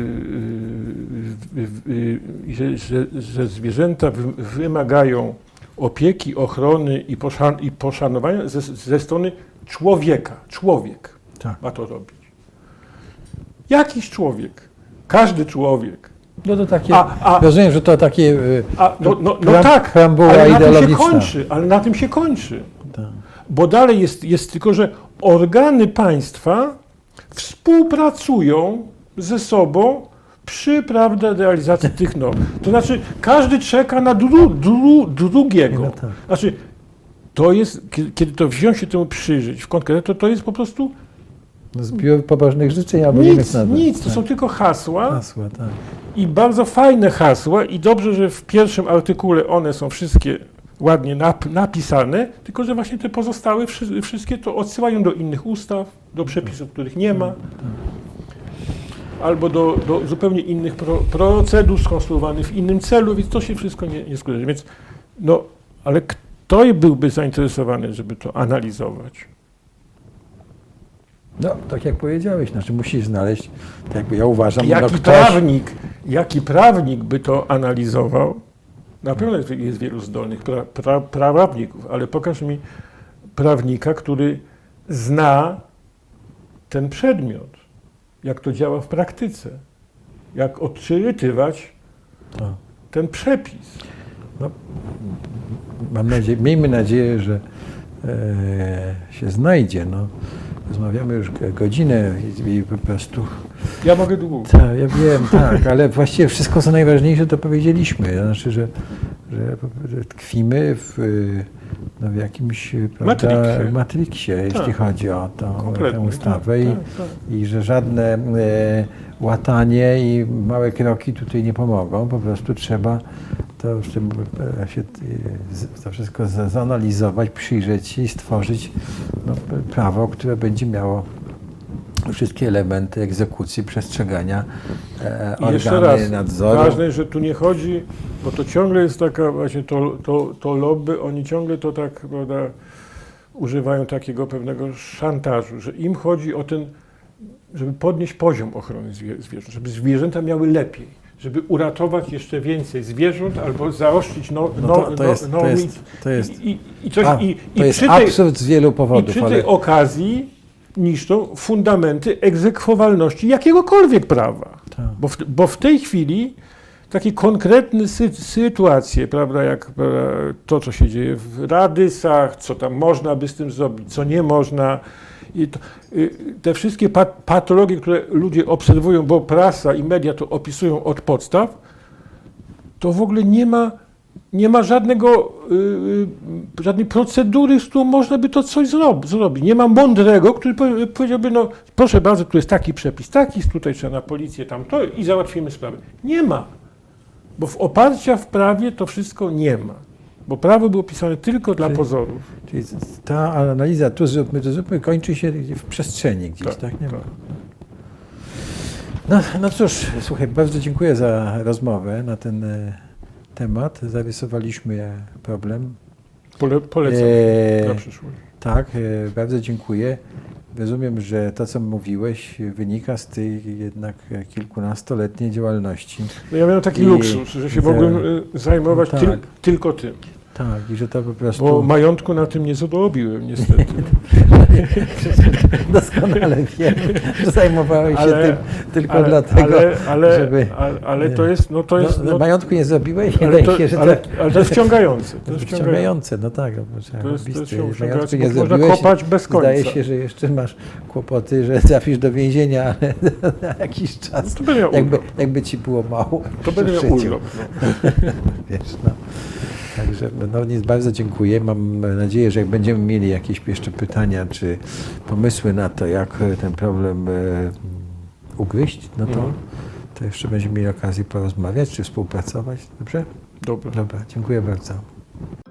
y, y, y, że, że, że zwierzęta wy, wymagają opieki, ochrony i, poszan, i poszanowania ze, ze strony człowieka. Człowiek Tak. ma to robić. Jakiś człowiek, każdy człowiek. No to takie, A, a, rozumiem, że to takie y, a, no, no, no pram- tak, preambuła ale na tym się ideologiczna. kończy, ale na tym się kończy. Tak. Bo dalej jest, jest tylko, że organy państwa współpracują ze sobą przy, prawda, realizacji tych norm. To znaczy każdy czeka na dru, dru, drugiego. No tak. Znaczy to jest, kiedy, kiedy to wziąć się temu przyjrzeć w konkretnie, to to jest po prostu Zbiór pobożnych życzeń albo nie nic, wiem, nic. To tak. są tylko hasła. Hasła, tak. I bardzo fajne hasła i dobrze, że w pierwszym artykule one są wszystkie ładnie nap napisane, tylko że właśnie te pozostałe wszy wszystkie to odsyłają do innych ustaw, do przepisów, których nie ma, albo do, do zupełnie innych pro procedur skonstruowanych w innym celu, więc to się wszystko nie, nie składa. Więc no, ale kto byłby zainteresowany, żeby to analizować? No, tak jak powiedziałeś, znaczy musisz znaleźć, tak jakby ja uważam, Jaki no ktoś, prawnik, jaki prawnik by to analizował? Na pewno jest, jest wielu zdolnych pra, pra, prawników, ale pokaż mi prawnika, który zna ten przedmiot, jak to działa w praktyce, jak odczytywać to, ten przepis. no, mam nadzieję, miejmy nadzieję, że e, się znajdzie. No. Rozmawiamy już godzinę i, i po prostu... Ja mogę długo. Tak, ja wiem, tak, ale właściwie wszystko co najważniejsze to powiedzieliśmy. To znaczy, że, że, że tkwimy w, no, w jakimś, prawda, Matrixie. matriksie, jeśli Tak. chodzi o tą, tę Kompletnie, ustawę tak, i, tak, tak. i że żadne e, łatanie i małe kroki tutaj nie pomogą. Po prostu trzeba to, e, się, e, to wszystko za- zanalizować, przyjrzeć się i stworzyć no, prawo, które będzie miało wszystkie elementy egzekucji, przestrzegania, e, I jeszcze organy raz, nadzoru. ważne, że tu nie chodzi, bo to ciągle jest taka właśnie to, to, to lobby, oni ciągle to tak, prawda, używają takiego pewnego szantażu, że im chodzi o ten, żeby podnieść poziom ochrony zwie, zwierząt, żeby zwierzęta miały lepiej, żeby uratować jeszcze więcej zwierząt albo zaostrzyć no, No no, to, to, no, jest, no, to, jest, to jest, i, i, i, coś, a, i, to i jest przy tej, absurd z wielu i powodów, przy ale tej okazji niszczą fundamenty egzekwowalności jakiegokolwiek prawa. tak. Bo w, bo w tej chwili takie konkretne sy, sytuacje, prawda, jak prawda, to, co się dzieje w Radysach, co tam można by z tym zrobić, co nie można. I to, y, te wszystkie pat, patologie, które ludzie obserwują, bo prasa i media to opisują od podstaw, to w ogóle nie ma, nie ma żadnego, y, y, żadnej procedury, z którą można by to coś zrob, zrobić. Nie ma mądrego, który powie, powiedziałby, no proszę bardzo, tu jest taki przepis, taki, tutaj trzeba na policję, tam to i załatwimy sprawę. Nie ma. Bo w oparcia w prawie to wszystko nie ma. Bo prawo było pisane tylko dla Czyli- pozorów. Czyli ta analiza, tu zróbmy, tu zróbmy, kończy się w przestrzeni gdzieś, Tak, tak? Nie ma. tak. No, no cóż, słuchaj, bardzo dziękuję za rozmowę na ten e, temat. Zarysowaliśmy problem. Pole, polecam E, na przyszłość. Tak, e, bardzo dziękuję. Rozumiem, że to, co mówiłeś, wynika z tej jednak kilkunastoletniej działalności. No ja miałem taki I- luksus, że się i te- mogłem y, zajmować tak. tyl, tylko tym. Tak, i że to po prostu... Bo majątku na tym nie zarobiłem, niestety. Doskonale wiem, że zajmowałeś się Ale- tym tylko ale, dlatego, ale, ale, żeby... ale, ale to jest, no to jest, no, no, majątku nie zrobiłeś, ale, wydaje to, się, że ale, to, ale to jest wciągające. To to jest jest wciągające. wciągające. No tak, no, bo trzeba To jest, to jest robić, wciągające, majątku nie bo można zrobiłeś. kopać bez końca. Zdaje się, że jeszcze masz kłopoty, że trafisz do więzienia, ale na jakiś czas, To będę miał jakby, urlop. jakby ci było mało. To będę miał w życiu. urlop. No. Wiesz, no. Także no, nic, bardzo dziękuję. Mam nadzieję, że jak będziemy mieli jakieś jeszcze pytania czy pomysły na to, jak ten problem e, ugryźć, no to, Mhm. to jeszcze będziemy mieli okazję porozmawiać czy współpracować. Dobrze? Dobra. Dobra, dziękuję bardzo.